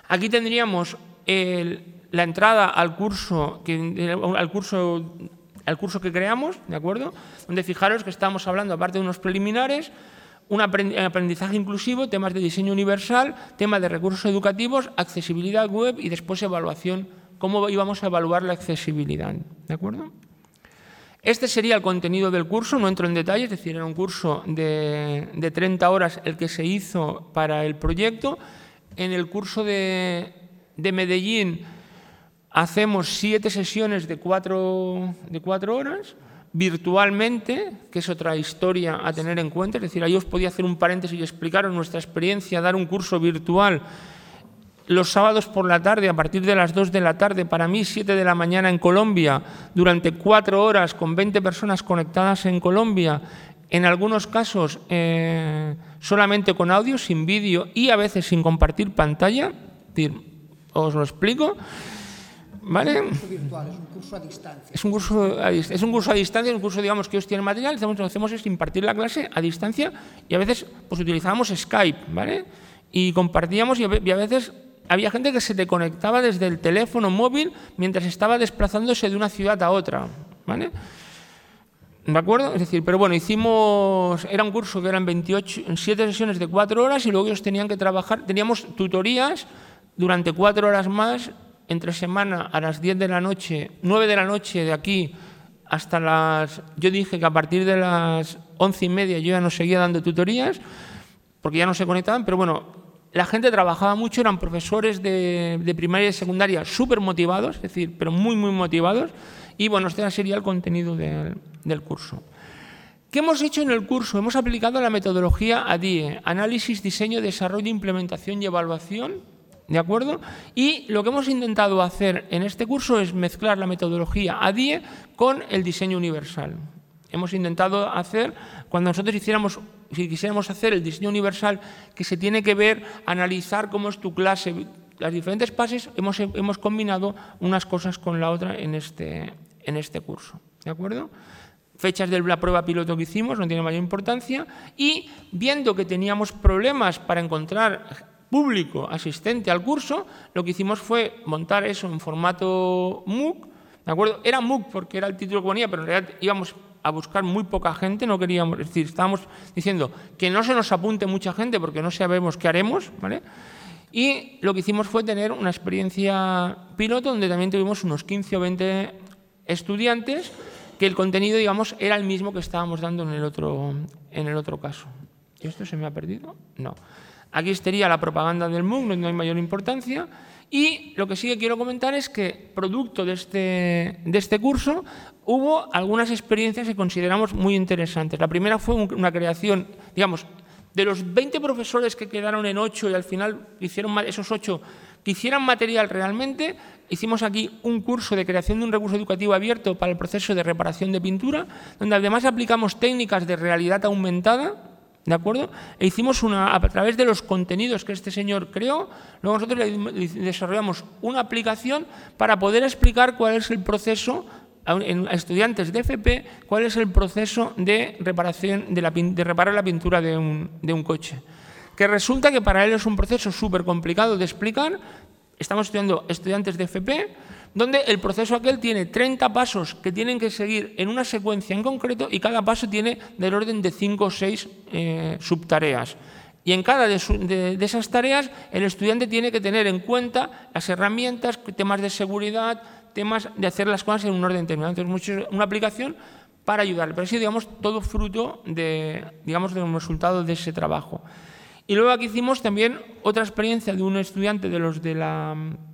Aquí tendríamos el, la entrada al curso, que, al, curso, al curso que creamos, ¿de acuerdo? Donde fijaros que estamos hablando, aparte de unos preliminares, un aprendizaje inclusivo, temas de diseño universal, temas de recursos educativos, accesibilidad web y después evaluación, cómo íbamos a evaluar la accesibilidad, ¿de acuerdo? Este sería el contenido del curso, no entro en detalle, es decir, era un curso de, de treinta horas el que se hizo para el proyecto. En el curso de, de Medellín hacemos siete sesiones de cuatro, de cuatro horas, virtualmente, que es otra historia a tener en cuenta. Es decir, ahí os podía hacer un paréntesis y explicaros nuestra experiencia, dar un curso virtual los sábados por la tarde, a partir de las dos de la tarde, para mí siete de la mañana en Colombia, durante cuatro horas con veinte personas conectadas en Colombia, en algunos casos eh, solamente con audio, sin vídeo y a veces sin compartir pantalla. Es decir, os lo explico. ¿Vale? Es un curso virtual, es un curso a distancia. Es un curso a, es un curso a distancia, un curso, digamos, que ellos tienen material, lo que hacemos es impartir la clase a distancia y a veces pues utilizábamos Skype, ¿vale? Y compartíamos y a, y a veces había gente que se te conectaba desde el teléfono móvil mientras estaba desplazándose de una ciudad a otra, ¿vale? ¿De acuerdo? Es decir, pero bueno, hicimos, era un curso que eran veintiocho, siete sesiones de cuatro horas y luego ellos tenían que trabajar, teníamos tutorías durante cuatro horas más, entre semana a las diez de la noche, nueve de la noche de aquí hasta las... Yo dije que a partir de las once y media yo ya no seguía dando tutorías porque ya no se conectaban, pero bueno, la gente trabajaba mucho, eran profesores de, de primaria y secundaria súper motivados, es decir, pero muy, muy motivados, y bueno, este sería el contenido del, del curso. ¿Qué hemos hecho en el curso? Hemos aplicado la metodología A D I E, Análisis, Diseño, Desarrollo, Implementación y Evaluación, ¿de acuerdo? Y lo que hemos intentado hacer en este curso es mezclar la metodología A D I E con el diseño universal. Hemos intentado hacer, cuando nosotros hiciéramos, si quisiéramos hacer el diseño universal, que se tiene que ver, analizar cómo es tu clase, las diferentes fases, hemos, hemos combinado unas cosas con la otra en este, en este curso, ¿de acuerdo? Fechas de la prueba piloto que hicimos, no tiene mayor importancia, y viendo que teníamos problemas para encontrar público asistente al curso, lo que hicimos fue montar eso en formato MOOC, ¿de acuerdo? Era MOOC porque era el título que ponía, pero en realidad íbamos a buscar muy poca gente, no queríamos, es decir, estábamos diciendo que no se nos apunte mucha gente porque no sabemos qué haremos, ¿vale? Y lo que hicimos fue tener una experiencia piloto donde también tuvimos unos quince o veinte estudiantes, que el contenido, digamos, era el mismo que estábamos dando en el otro, en el otro caso. ¿Y esto se me ha perdido? No. Aquí estaría la propaganda del MOOC, no hay mayor importancia. Y lo que sí que quiero comentar es que, producto de este, de este curso, hubo algunas experiencias que consideramos muy interesantes. La primera fue una creación, digamos, de los veinte profesores que quedaron en ocho y al final hicieron esos ocho que hicieran material realmente, hicimos aquí un curso de creación de un recurso educativo abierto para el proceso de reparación de pintura, donde además aplicamos técnicas de realidad aumentada, ¿de acuerdo? E hicimos una, a través de los contenidos que este señor creó, luego nosotros le desarrollamos una aplicación para poder explicar cuál es el proceso a estudiantes de F P, cuál es el proceso de reparación de, la, de reparar la pintura de un, de un coche. Que resulta que para él es un proceso súper complicado de explicar. Estamos estudiando estudiantes de F P, donde el proceso aquel tiene treinta pasos que tienen que seguir en una secuencia en concreto y cada paso tiene del orden de cinco o seis eh, subtareas. Y en cada de, su, de, de esas tareas el estudiante tiene que tener en cuenta las herramientas, temas de seguridad, temas de hacer las cosas en un orden determinado. Entonces, una aplicación para ayudarle. Pero sí, digamos, todo fruto de, digamos, de un resultado de ese trabajo. Y luego aquí hicimos también otra experiencia de un estudiante de los de la,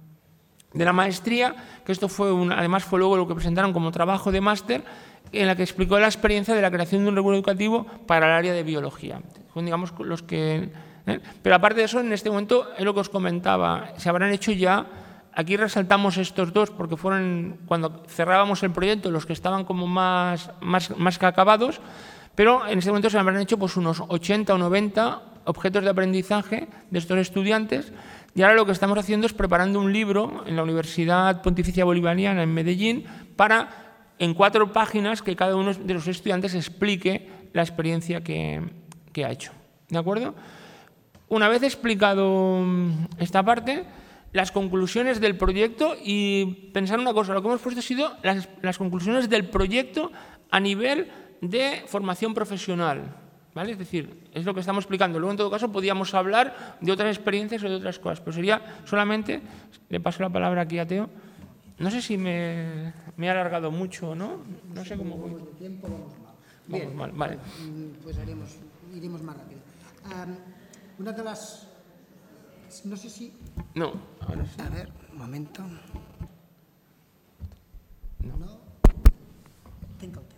de la maestría, que esto fue un, además fue luego lo que presentaron como trabajo de máster, en la que explicó la experiencia de la creación de un recurso educativo para el área de biología. Son, digamos, los que, ¿eh? Pero aparte de eso, en este momento, es lo que os comentaba, se habrán hecho ya, aquí resaltamos estos dos porque fueron, cuando cerrábamos el proyecto, los que estaban como más, más, más que acabados, pero en este momento se habrán hecho pues, unos ochenta o noventa objetos de aprendizaje de estos estudiantes, y ahora lo que estamos haciendo es preparando un libro en la Universidad Pontificia Bolivariana en Medellín para, en cuatro páginas, que cada uno de los estudiantes explique la experiencia que, que ha hecho. ¿De acuerdo? Una vez explicado esta parte, las conclusiones del proyecto y pensar una cosa, lo que hemos puesto ha sido las, las conclusiones del proyecto a nivel de formación profesional, ¿vale? Es decir, es lo que estamos explicando. Luego, en todo caso, podíamos hablar de otras experiencias o de otras cosas, pero sería solamente, le paso la palabra aquí a Teo, no sé si me, me he alargado mucho o no, no sé cómo voy. De tiempo, vamos mal. Vamos Bien, mal, vale. pues haremos, iremos más rápido. Um, una de las... No sé si... No, ahora sí. A ver, un momento. No. No. Tengo, tengo.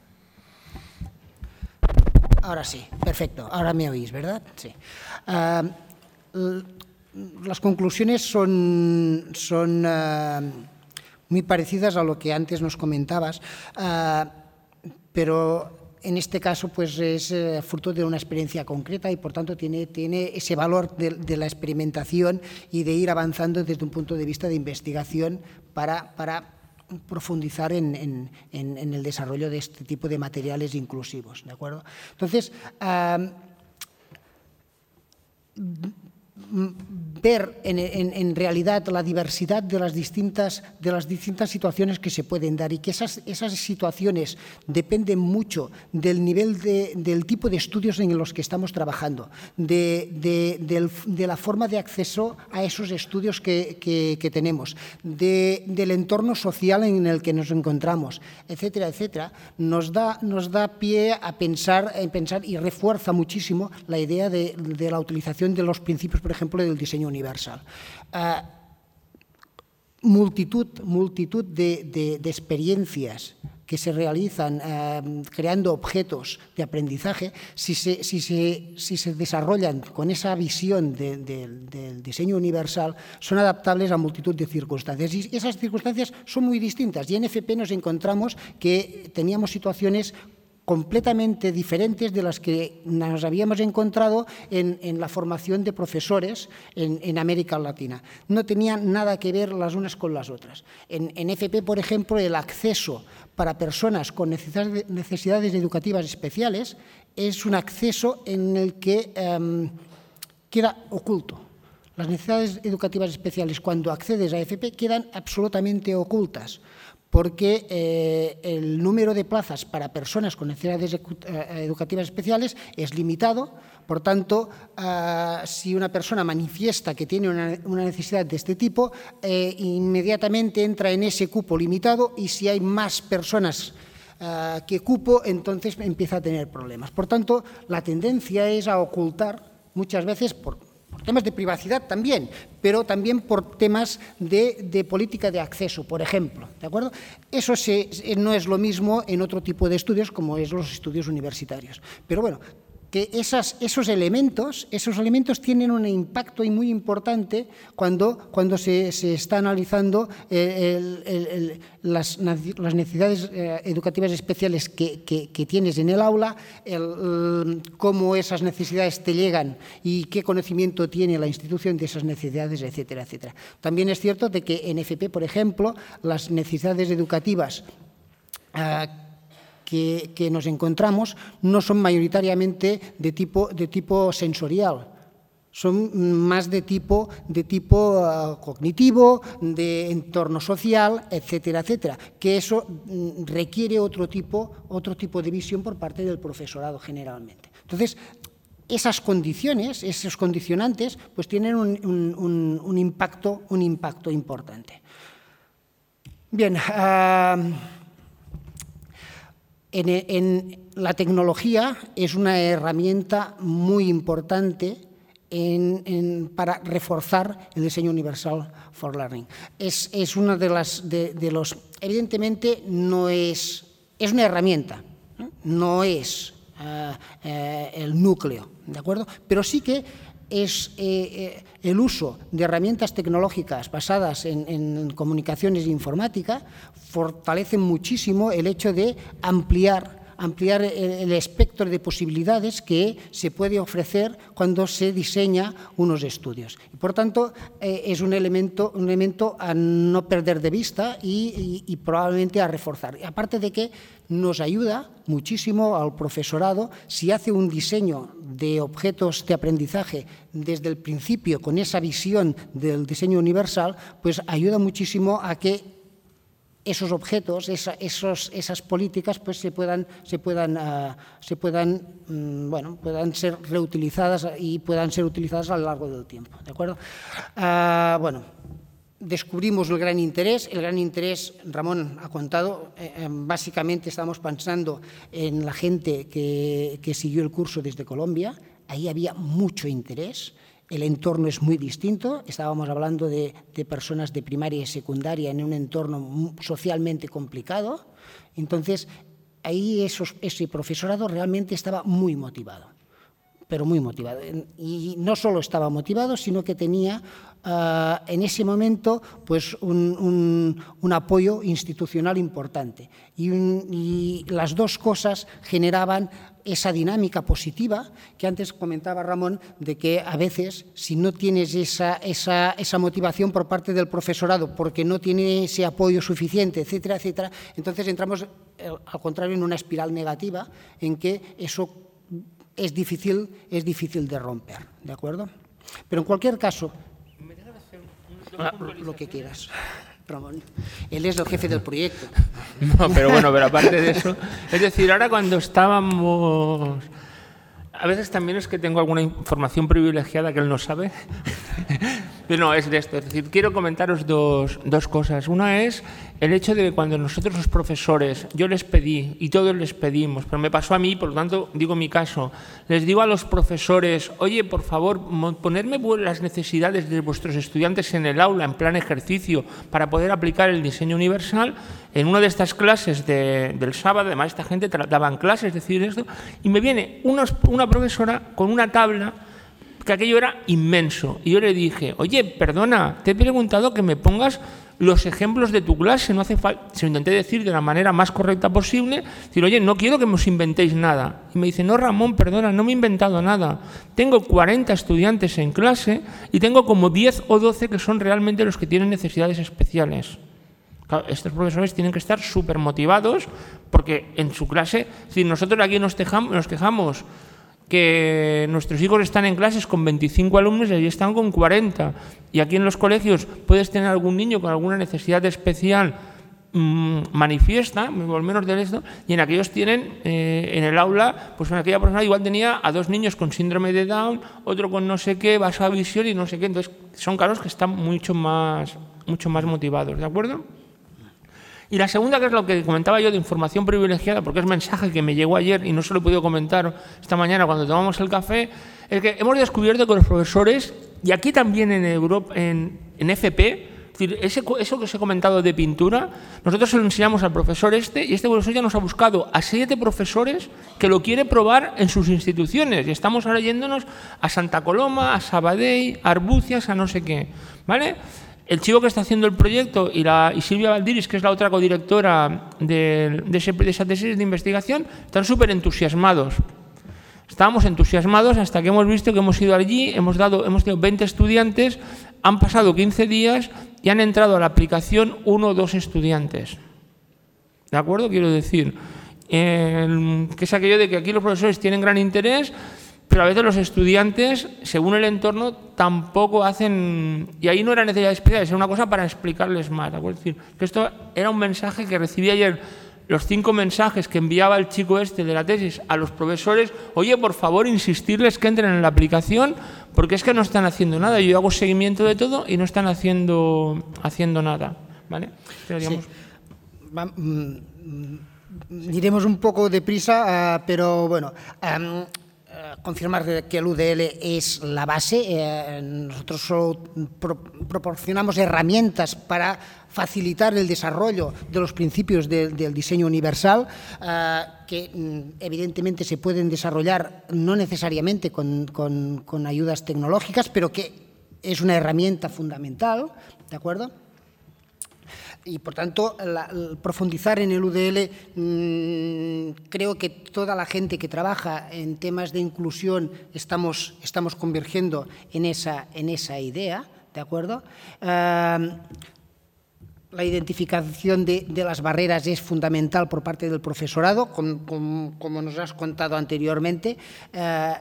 Ahora sí, perfecto. Ahora me oís, ¿verdad? Sí. Uh, las conclusiones son, son uh, muy parecidas a lo que antes nos comentabas, uh, pero en este caso pues es uh, fruto de una experiencia concreta y por tanto tiene, tiene ese valor de, de la experimentación y de ir avanzando desde un punto de vista de investigación para... para profundizar en, en, en, en el desarrollo de este tipo de materiales inclusivos, ¿de acuerdo? Entonces, uh, ver en, en, en realidad la diversidad de las, distintas, de las distintas situaciones que se pueden dar y que esas, esas situaciones dependen mucho del nivel de, del tipo de estudios en los que estamos trabajando, de, de, de, de la forma de acceso a esos estudios que, que, que tenemos, de, del entorno social en el que nos encontramos, etcétera, etcétera, nos da, nos da pie a pensar, a pensar y refuerza muchísimo la idea de, de la utilización de los principios, por ejemplo, del diseño universal. Uh, multitud, multitud de, de, de experiencias que se realizan uh, creando objetos de aprendizaje, si se, si se, si se desarrollan con esa visión de, de, del diseño universal, son adaptables a multitud de circunstancias. Y esas circunstancias son muy distintas. Y en F P nos encontramos que teníamos situaciones completamente diferentes de las que nos habíamos encontrado en, en la formación de profesores en, en América Latina. No tenían nada que ver las unas con las otras. En, en F P, por ejemplo, el acceso para personas con necesidades, necesidades educativas especiales es un acceso en el que um, queda oculto. Las necesidades educativas especiales, cuando accedes a F P, quedan absolutamente ocultas, porque eh, el número de plazas para personas con necesidades educativas especiales es limitado. Por tanto, uh, si una persona manifiesta que tiene una, una necesidad de este tipo, eh, inmediatamente entra en ese cupo limitado y si hay más personas uh, que cupo, entonces empieza a tener problemas. Por tanto, la tendencia es a ocultar muchas veces por Por temas de privacidad también, pero también por temas de, de política de acceso, por ejemplo, ¿de acuerdo? Eso se, no es lo mismo en otro tipo de estudios como es los estudios universitarios. Pero bueno, que esas, esos elementos, esos elementos tienen un impacto muy importante cuando, cuando se, se está analizando el, el, el, las, las necesidades eh, educativas especiales que, que, que tienes en el aula, el, el, cómo esas necesidades te llegan y qué conocimiento tiene la institución de esas necesidades, etcétera, etcétera. También es cierto de que en F P, por ejemplo, las necesidades educativas eh, Que, que nos encontramos no son mayoritariamente de tipo, de tipo sensorial, son más de tipo, de tipo uh, cognitivo, de entorno social, etcétera, etcétera, que eso requiere otro tipo, otro tipo de visión por parte del profesorado generalmente. Entonces, esas condiciones, esos condicionantes, pues tienen un, un, un, un, impacto, un impacto importante. Bien, uh, En, en, la tecnología es una herramienta muy importante en, en, para reforzar el diseño universal for learning. Es, es una de las, de, de los, evidentemente no es, es una herramienta, no, no es uh, uh, el núcleo, ¿de acuerdo? Pero sí que es eh, el uso de herramientas tecnológicas basadas en, en comunicaciones e informática fortalece muchísimo el hecho de ampliar, ampliar el, el espectro de posibilidades que se puede ofrecer cuando se diseña unos estudios. Y, por tanto, eh, es un elemento, un elemento a no perder de vista y, y, y probablemente a reforzar. Y aparte de que nos ayuda muchísimo al profesorado si hace un diseño de objetos de aprendizaje desde el principio con esa visión del diseño universal, pues ayuda muchísimo a que esos objetos, esa, esos, esas políticas, pues se puedan, se puedan, uh, se puedan, um, bueno, puedan ser reutilizadas y puedan ser utilizadas a lo largo del tiempo, ¿de acuerdo? Uh, bueno, descubrimos el gran interés. El gran interés, Ramón ha contado, eh, básicamente estamos pensando en la gente que, que siguió el curso desde Colombia. Ahí había mucho interés. El entorno es muy distinto. Estábamos hablando de, de personas de primaria y secundaria en un entorno socialmente complicado. Entonces, ahí esos, ese profesorado realmente estaba muy motivado, pero muy motivado. Y no solo estaba motivado, sino que tenía uh, en ese momento pues, un, un, un apoyo institucional importante. Y, un, y las dos cosas generaban esa dinámica positiva que antes comentaba Ramón, de que a veces si no tienes esa, esa, esa motivación por parte del profesorado porque no tiene ese apoyo suficiente, etcétera, etcétera, entonces entramos al contrario en una espiral negativa en que eso es difícil, es difícil de romper, ¿de acuerdo? Pero en cualquier caso, lo que quieras. Ramón. Él es el jefe del proyecto. No, pero bueno, pero aparte de eso, es decir, ahora cuando estábamos, a veces también es que tengo alguna información privilegiada que él no sabe, pero no, es de esto. Es decir, quiero comentaros dos, dos cosas. Una es el hecho de que cuando nosotros los profesores, yo les pedí, y todos les pedimos, pero me pasó a mí, por lo tanto, digo mi caso, les digo a los profesores, oye, por favor, ponerme las necesidades de vuestros estudiantes en el aula, en plan ejercicio, para poder aplicar el diseño universal. En una de estas clases de, del sábado, además esta gente daban clases, es decir, esto, y me viene unos, una profesora con una tabla que aquello era inmenso. Y yo le dije, oye, perdona, te he preguntado que me pongas los ejemplos de tu clase, no hace falta. Se lo intenté decir de la manera más correcta posible, decir, oye, no quiero que os inventéis nada. Y me dice, no, Ramón, perdona, no me he inventado nada. Tengo cuarenta estudiantes en clase y tengo como diez o doce que son realmente los que tienen necesidades especiales. Claro, estos profesores tienen que estar súper motivados porque en su clase, si nosotros aquí nos, tejamos, nos quejamos que nuestros hijos están en clases con veinticinco alumnos y allí están con cuarenta. Y aquí en los colegios puedes tener algún niño con alguna necesidad especial mmm, manifiesta, al menos de esto, y en aquellos tienen, eh, en el aula, pues en aquella persona igual tenía a dos niños con síndrome de Down, otro con no sé qué, baja visión y no sé qué. Entonces, son casos que están mucho más, mucho más motivados, ¿de acuerdo? Y la segunda, que es lo que comentaba yo de información privilegiada, porque es mensaje que me llegó ayer y no se lo he podido comentar esta mañana cuando tomamos el café, es que hemos descubierto que los profesores, y aquí también en Europa, en, en F P, es decir, ese, eso que os he comentado de pintura, nosotros se lo enseñamos al profesor este, y este profesor ya nos ha buscado a siete profesores que lo quiere probar en sus instituciones, y estamos ahora yéndonos a Santa Coloma, a Sabadell, a Arbucias, a no sé qué, ¿vale? El chico que está haciendo el proyecto y, la, y Silvia Valdiris, que es la otra codirectora de, de, ese, de esa tesis de investigación, están súper entusiasmados. Estábamos entusiasmados hasta que hemos visto que hemos ido allí, hemos, dado, hemos tenido veinte estudiantes, han pasado quince días y han entrado a la aplicación uno o dos estudiantes. ¿De acuerdo? Quiero decir, eh, que es aquello de que aquí los profesores tienen gran interés, pero a veces los estudiantes, según el entorno, tampoco hacen... Y ahí no era necesidad especial, era una cosa para explicarles más. Es decir, que esto era un mensaje que recibí ayer, los cinco mensajes que enviaba el chico este de la tesis a los profesores. Oye, por favor, insistirles que entren en la aplicación, porque es que no están haciendo nada. Yo hago seguimiento de todo y no están haciendo, haciendo nada. ¿Vale? Sí. Va, mm, iremos un poco deprisa, uh, pero bueno... Um, confirmar que el U D L es la base. Eh, nosotros solo pro, proporcionamos herramientas para facilitar el desarrollo de los principios de, del diseño universal, eh, que evidentemente se pueden desarrollar no necesariamente con, con, con ayudas tecnológicas, pero que es una herramienta fundamental, ¿de acuerdo? Y, por tanto, la, el profundizar en el U D L, mmm, creo que toda la gente que trabaja en temas de inclusión estamos, estamos convergiendo en esa, en esa idea, ¿de acuerdo? Uh, La identificación de, de las barreras es fundamental por parte del profesorado, com, com, como nos has contado anteriormente, eh,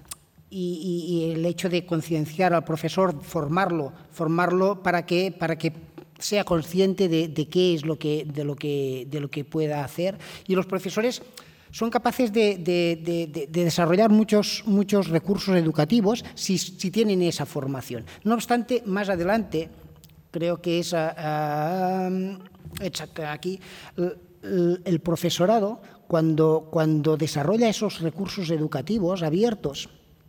y, y el hecho de concienciar al profesor, formarlo, formarlo para que, para que sea consciente de, de qué es lo que, de, lo que, de lo que pueda hacer. Y los profesores son capaces de, de, de, de desarrollar muchos, muchos recursos educativos si, si tienen esa formación. No obstante, más adelante, creo que es uh, aquí el, el profesorado, cuando, cuando desarrolla esos recursos educativos abiertos,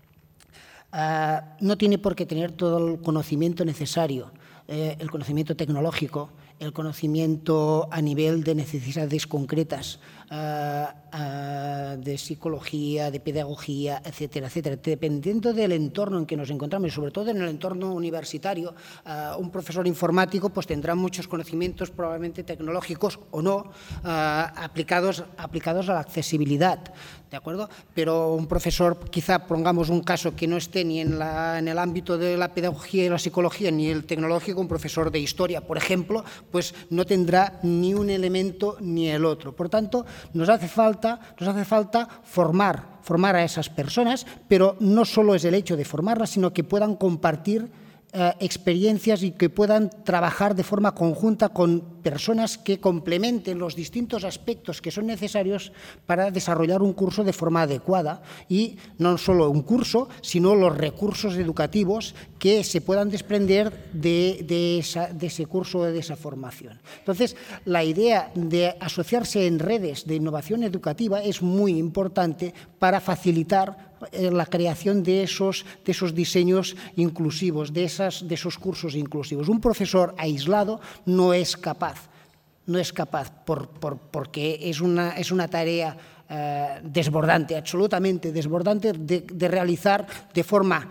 uh, no tiene por qué tener todo el conocimiento necesario, eh, el conocimiento tecnológico, el conocimiento a nivel de necesidades concretas, uh, uh, de psicología, de pedagogía, etcétera, etcétera. Dependiendo del entorno en que nos encontramos, y sobre todo en el entorno universitario, uh, un profesor informático pues, tendrá muchos conocimientos probablemente tecnológicos o no, uh, aplicados, aplicados a la accesibilidad, ¿de acuerdo? Pero un profesor, quizá pongamos un caso que no esté ni en, la, en el ámbito de la pedagogía y la psicología, ni el tecnológico, un profesor de historia, por ejemplo, pues no tendrá ni un elemento ni el otro. Por tanto, nos hace falta, nos hace falta formar, formar a esas personas, pero no solo es el hecho de formarlas, sino que puedan compartir eh, experiencias y que puedan trabajar de forma conjunta con personas que complementen los distintos aspectos que son necesarios para desarrollar un curso de forma adecuada, y no solo un curso, sino los recursos educativos que se puedan desprender de, de, esa, de ese curso o de esa formación. Entonces, la idea de asociarse en redes de innovación educativa es muy importante para facilitar la creación de esos, de esos diseños inclusivos, de, esas, de esos cursos inclusivos. Un profesor aislado no es capaz, no es capaz por, por, porque es una, es una tarea eh, desbordante, absolutamente desbordante, de, de realizar de forma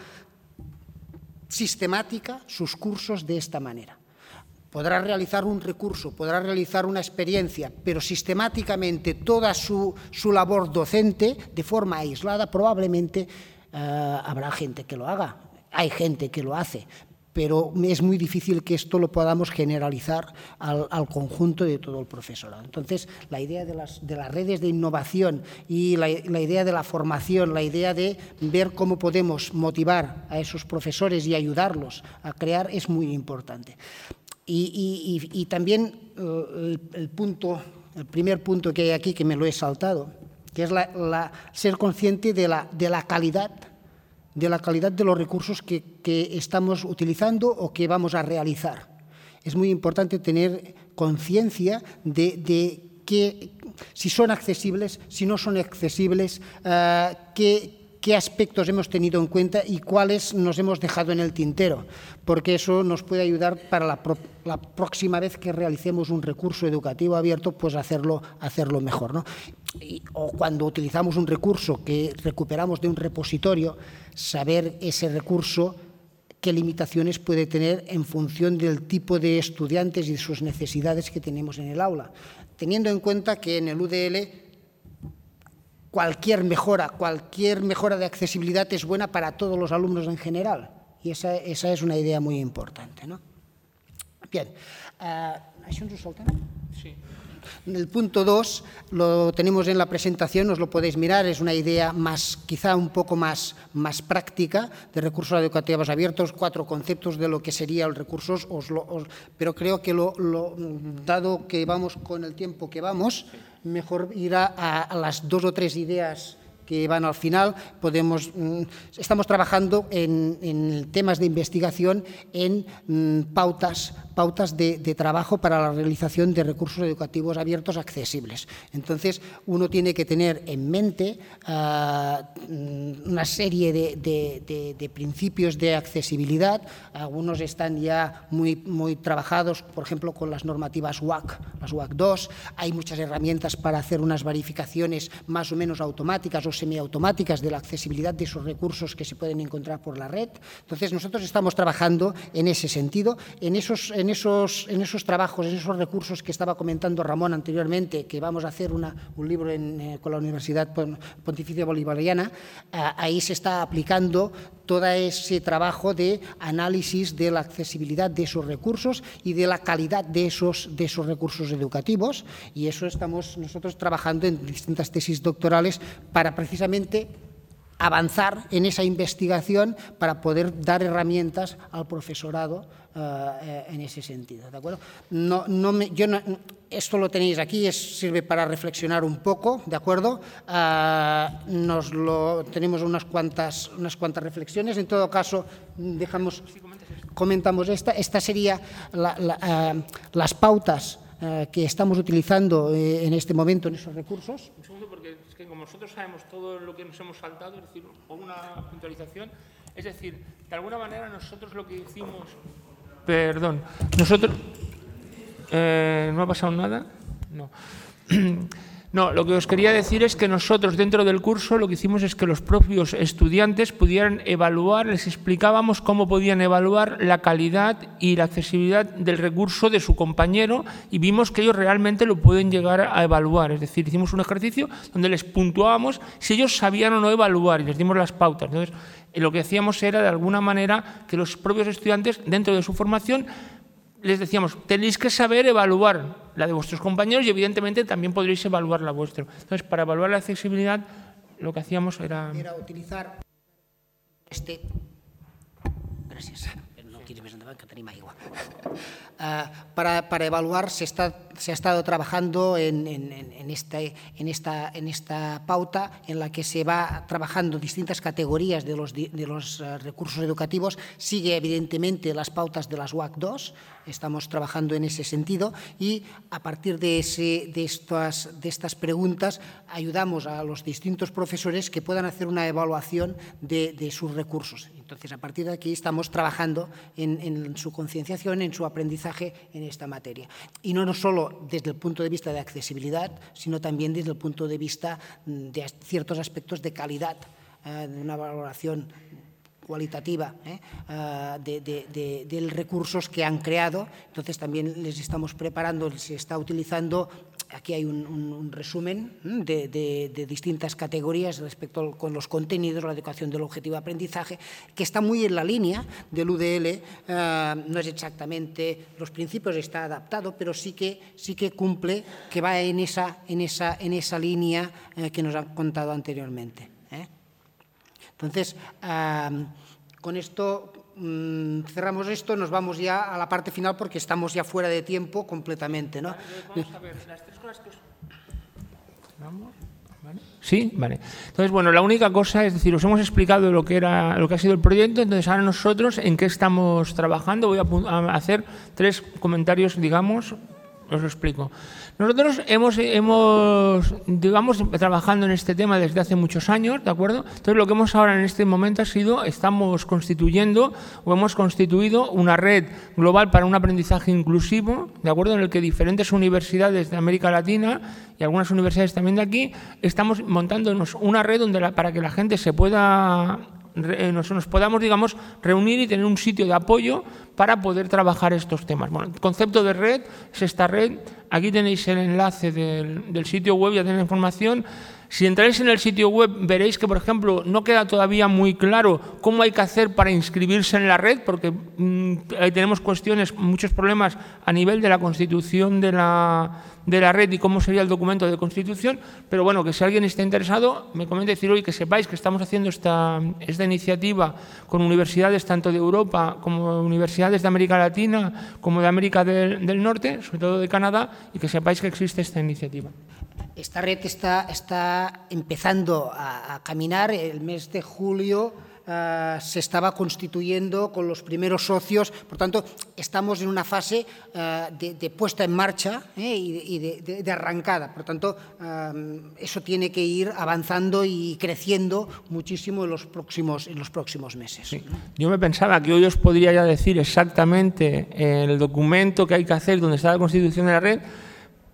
sistemática sus cursos de esta manera. Podrá realizar un recurso, podrá realizar una experiencia, pero sistemáticamente toda su, su labor docente, de forma aislada, probablemente eh, habrá gente que lo haga, hay gente que lo hace, pero es muy difícil que esto lo podamos generalizar al, al conjunto de todo el profesorado. Entonces, la idea de las, de las redes de innovación y la, la idea de la formación, la idea de ver cómo podemos motivar a esos profesores y ayudarlos a crear es muy importante. Y, y, y también el, el, punto, el primer punto que hay aquí, que me lo he saltado, que es la, la, ser consciente de la, de la calidad, de la calidad de los recursos que, que estamos utilizando o que vamos a realizar. Es muy importante tener conciencia de, de que, si son accesibles, si no son accesibles, uh, que qué aspectos hemos tenido en cuenta y cuáles nos hemos dejado en el tintero, porque eso nos puede ayudar para la, pro, la próxima vez que realicemos un recurso educativo abierto, pues hacerlo, hacerlo mejor, ¿no? Y, o cuando utilizamos un recurso que recuperamos de un repositorio, saber ese recurso qué limitaciones puede tener en función del tipo de estudiantes y de sus necesidades que tenemos en el aula, teniendo en cuenta que en el U D L cualquier mejora, cualquier mejora de accesibilidad es buena para todos los alumnos en general, y esa, esa es una idea muy importante, ¿no? Bien, uh, ¿això ens ho saltem? Sí. El punto dos lo tenemos en la presentación, os lo podéis mirar, es una idea más, quizá un poco más, más práctica de recursos educativos abiertos, cuatro conceptos de lo que sería el recurso, os lo, os, pero creo que lo, lo, dado que vamos con el tiempo que vamos, mejor ir a, a las dos o tres ideas que van al final. Podemos, estamos trabajando en, en temas de investigación, en pautas, pautas de, de trabajo para la realización de recursos educativos abiertos accesibles. Entonces, uno tiene que tener en mente uh, una serie de, de, de, de principios de accesibilidad. Algunos están ya muy, muy trabajados, por ejemplo, con las normativas W A C, las U A C dos. Hay muchas herramientas para hacer unas verificaciones más o menos automáticas o semiautomáticas de la accesibilidad de esos recursos que se pueden encontrar por la red. Entonces, nosotros estamos trabajando en ese sentido, en esos, en esos, en esos trabajos, en esos recursos que estaba comentando Ramón anteriormente, que vamos a hacer una, un libro en, eh, con la Universidad Pontificia Bolivariana. Eh, ahí se está aplicando todo ese trabajo de análisis de la accesibilidad de esos recursos y de la calidad de esos, de esos recursos educativos, y eso estamos nosotros trabajando en distintas tesis doctorales para precisamente avanzar en esa investigación para poder dar herramientas al profesorado uh, en ese sentido, ¿de acuerdo? No, no me, yo no, esto lo tenéis aquí, es, sirve para reflexionar un poco, ¿de acuerdo? Uh, nos lo, tenemos unas cuantas, unas cuantas reflexiones, en todo caso, dejamos, comentamos esta, esta sería la, la, uh, las pautas uh, que estamos utilizando eh, en este momento en esos recursos. Un segundo, porque es que como nosotros sabemos todo lo que nos hemos saltado, es decir, por una puntualización, es decir, de alguna manera nosotros lo que hicimos, perdón, nosotros, eh, ¿no ha pasado nada? No. No, lo que os quería decir es que nosotros dentro del curso lo que hicimos es que los propios estudiantes pudieran evaluar, les explicábamos cómo podían evaluar la calidad y la accesibilidad del recurso de su compañero y vimos que ellos realmente lo pueden llegar a evaluar. Es decir, hicimos un ejercicio donde les puntuábamos si ellos sabían o no evaluar y les dimos las pautas. Entonces, lo que hacíamos era de alguna manera que los propios estudiantes dentro de su formación les decíamos, tenéis que saber evaluar la de vuestros compañeros y evidentemente también podréis evaluar la vuestra. Entonces, para evaluar la accesibilidad, lo que hacíamos era... Era utilizar este... Gràcies. No quieres més endavant, que tenim aigua. Uh, para, para evaluar se, está, se ha estado trabajando en, en, en, este, en, esta, en esta pauta en la que se va trabajando distintas categorías de los, de los uh, recursos educativos. Sigue evidentemente las pautas de las U A C dos, estamos trabajando en ese sentido y a partir de, ese, de, estas, de estas preguntas ayudamos a los distintos profesores que puedan hacer una evaluación de, de sus recursos. Entonces, a partir de aquí estamos trabajando en, en su concienciación, en su aprendizaje en esta materia. Y no, no solo desde el punto de vista de accesibilidad, sino también desde el punto de vista de ciertos aspectos de calidad, eh, de una valoración cualitativa eh, de, de, de, de los recursos que han creado. Entonces, también les estamos preparando, se está utilizando, aquí hay un, un, un resumen de, de, de distintas categorías respecto al, con los contenidos, la educación del objetivo de aprendizaje, que está muy en la línea del U D L, eh, no es exactamente los principios, está adaptado, pero sí que, sí que cumple, que va en esa, en esa, en esa línea eh, que nos han contado anteriormente. ¿eh? Entonces, eh, con esto mmm, cerramos esto, nos vamos ya a la parte final porque estamos ya fuera de tiempo completamente, ¿no? Vamos a ver, las tres cosas que os... ¿Vamos? ¿Vale? Sí, vale. Entonces, bueno, la única cosa es decir, os hemos explicado lo que era, lo que ha sido el proyecto, entonces ahora nosotros en qué estamos trabajando, voy a, a hacer tres comentarios, digamos, os lo explico. Nosotros hemos, hemos, digamos, trabajando en este tema desde hace muchos años, ¿de acuerdo? Entonces, lo que hemos ahora en este momento ha sido, estamos constituyendo o hemos constituido una red global para un aprendizaje inclusivo, ¿de acuerdo? En el que diferentes universidades de América Latina y algunas universidades también de aquí, estamos montándonos una red donde la, para que la gente se pueda... Nos, nos podamos, digamos, reunir y tener un sitio de apoyo para poder trabajar estos temas. Bueno, el concepto de red es esta red. Aquí tenéis el enlace del, del sitio web, ya tenéis información. Si entráis en el sitio web veréis que, por ejemplo, no queda todavía muy claro cómo hay que hacer para inscribirse en la red, porque mmm, ahí tenemos cuestiones, muchos problemas a nivel de la constitución de la, de la red y cómo sería el documento de constitución, pero bueno, que si alguien está interesado, me comente decir hoy que sepáis que estamos haciendo esta, esta iniciativa con universidades tanto de Europa como universidades de América Latina, como de América del, del Norte, sobre todo de Canadá, y que sepáis que existe esta iniciativa. Esta red está, está empezando a, a caminar. El mes de julio uh, se estaba constituyendo con los primeros socios. Por tanto, estamos en una fase uh, de, de puesta en marcha eh, y, de, de, de arrancada. Por tanto, uh, eso tiene que ir avanzando y creciendo muchísimo en los próximos, en los próximos meses. Sí. Yo me pensaba que hoy os podría ya decir exactamente el documento que hay que hacer, donde está la constitución de la red,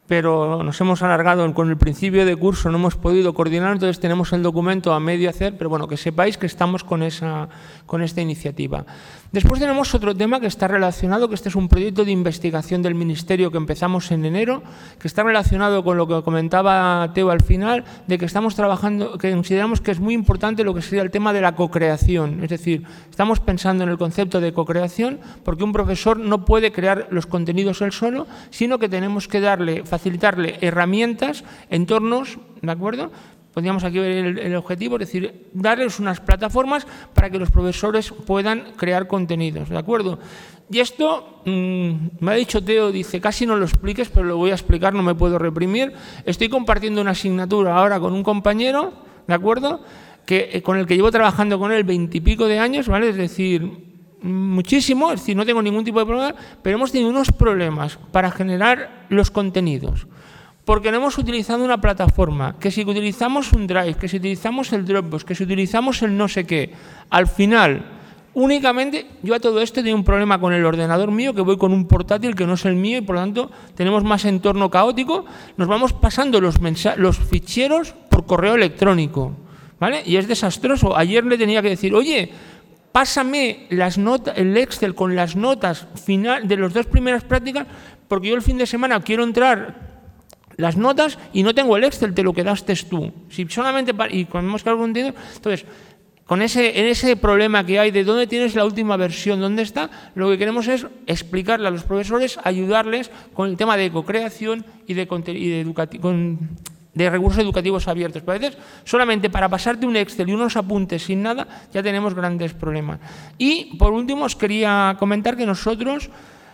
pero nos hemos alargado con el principio de curso, no hemos podido coordinar, entonces tenemos el documento a medio hacer, pero bueno, que sepáis que estamos con, esa, con esta iniciativa. Después tenemos otro tema que está relacionado, que este es un proyecto de investigación del Ministerio que empezamos en enero, que está relacionado con lo que comentaba Teo al final, de que estamos trabajando, que consideramos que es muy importante lo que sería el tema de la cocreación, es decir, estamos pensando en el concepto de cocreación porque un profesor no puede crear los contenidos él solo, sino que tenemos que darle, facilitarle herramientas, entornos, ¿de acuerdo?, podríamos aquí ver el, el objetivo, es decir, darles unas plataformas para que los profesores puedan crear contenidos, ¿de acuerdo? Y esto, mmm, me ha dicho Teo, dice, casi no lo expliques, pero lo voy a explicar, no me puedo reprimir. Estoy compartiendo una asignatura ahora con un compañero, ¿de acuerdo?, que, con el que llevo trabajando con él veintipico de años, ¿vale? Es decir, muchísimo, es decir, no tengo ningún tipo de problema, pero hemos tenido unos problemas para generar los contenidos. Porque no hemos utilizado una plataforma, que si utilizamos un Drive, que si utilizamos el Dropbox, que si utilizamos el no sé qué, al final, únicamente, yo a todo esto tengo un problema con el ordenador mío, que voy con un portátil que no es el mío y por lo tanto tenemos más entorno caótico, nos vamos pasando los, los ficheros por correo electrónico, ¿vale? Y es desastroso. Ayer le tenía que decir, oye, pásame las notas, el Excel con las notas final de las dos primeras prácticas, porque yo el fin de semana quiero entrar las notas y no tengo el Excel, te lo quedaste tú. Si solamente para, y cuando hemos creado contenido, entonces, con ese, en ese problema que hay de dónde tienes la última versión, dónde está, lo que queremos es explicarle a los profesores, ayudarles con el tema de cocreación y de, y de, educati con, de recursos educativos abiertos. Pero a veces, solamente para pasarte un Excel y unos apuntes sin nada, ya tenemos grandes problemas. Y, por último, os quería comentar que nosotros,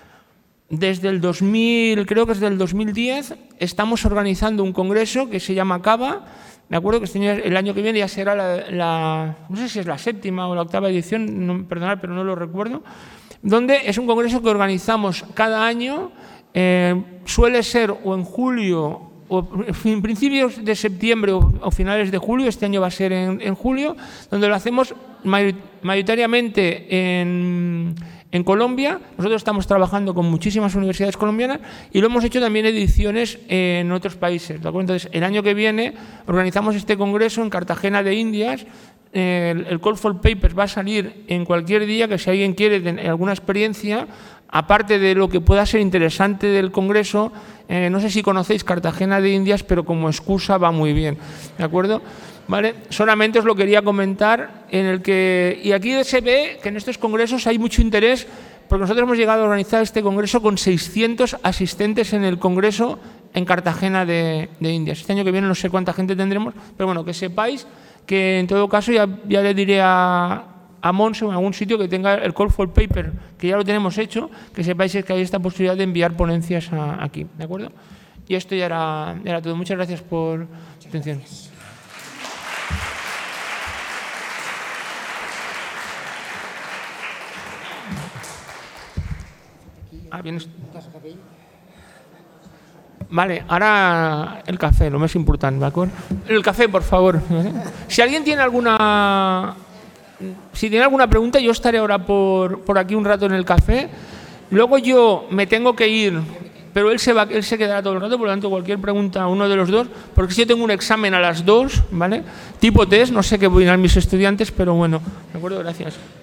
desde el dos mil, creo que es del dos mil diez, estamos organizando un congreso que se llama CABA, me acuerdo que este año, el año que viene ya será la, la, no sé si es la séptima o la octava edición, no, perdonad, pero no lo recuerdo, donde es un congreso que organizamos cada año, eh, suele ser o en julio o en principios de septiembre o, o finales de julio, este año va a ser en, en julio, donde lo hacemos mayoritariamente en... En Colombia, nosotros estamos trabajando con muchísimas universidades colombianas y lo hemos hecho también ediciones en otros países. ¿De acuerdo? Entonces, el año que viene organizamos este congreso en Cartagena de Indias. El, el Call for Papers va a salir en cualquier día, que si alguien quiere tener alguna experiencia, aparte de lo que pueda ser interesante del congreso, eh, no sé si conocéis Cartagena de Indias, pero como excusa va muy bien. ¿De acuerdo? ¿Vale? Solamente os lo quería comentar, en el que, y aquí se ve que en estos congresos hay mucho interés, porque nosotros hemos llegado a organizar este congreso con seiscientos asistentes en el congreso en Cartagena de, de Indias. Este año que viene no sé cuánta gente tendremos, pero bueno, que sepáis que en todo caso ya, ya le diré a, a Monse o en algún sitio que tenga el Call for Paper, que ya lo tenemos hecho, que sepáis que hay esta posibilidad de enviar ponencias a, aquí, ¿de acuerdo? Y esto ya era, era todo. Muchas gracias por su atención. Ah, ¿vienes? Vale, ahora el café, lo más importante, ¿de acuerdo? El café, por favor. Si alguien tiene alguna, si tiene alguna pregunta, yo estaré ahora por, por aquí un rato en el café. Luego yo me tengo que ir, pero él se va, él se quedará todo el rato, por lo tanto cualquier pregunta a uno de los dos, porque si yo tengo un examen a las dos, ¿vale? Tipo test, no sé qué voy a ir a mis estudiantes, pero bueno, ¿de acuerdo? Gracias.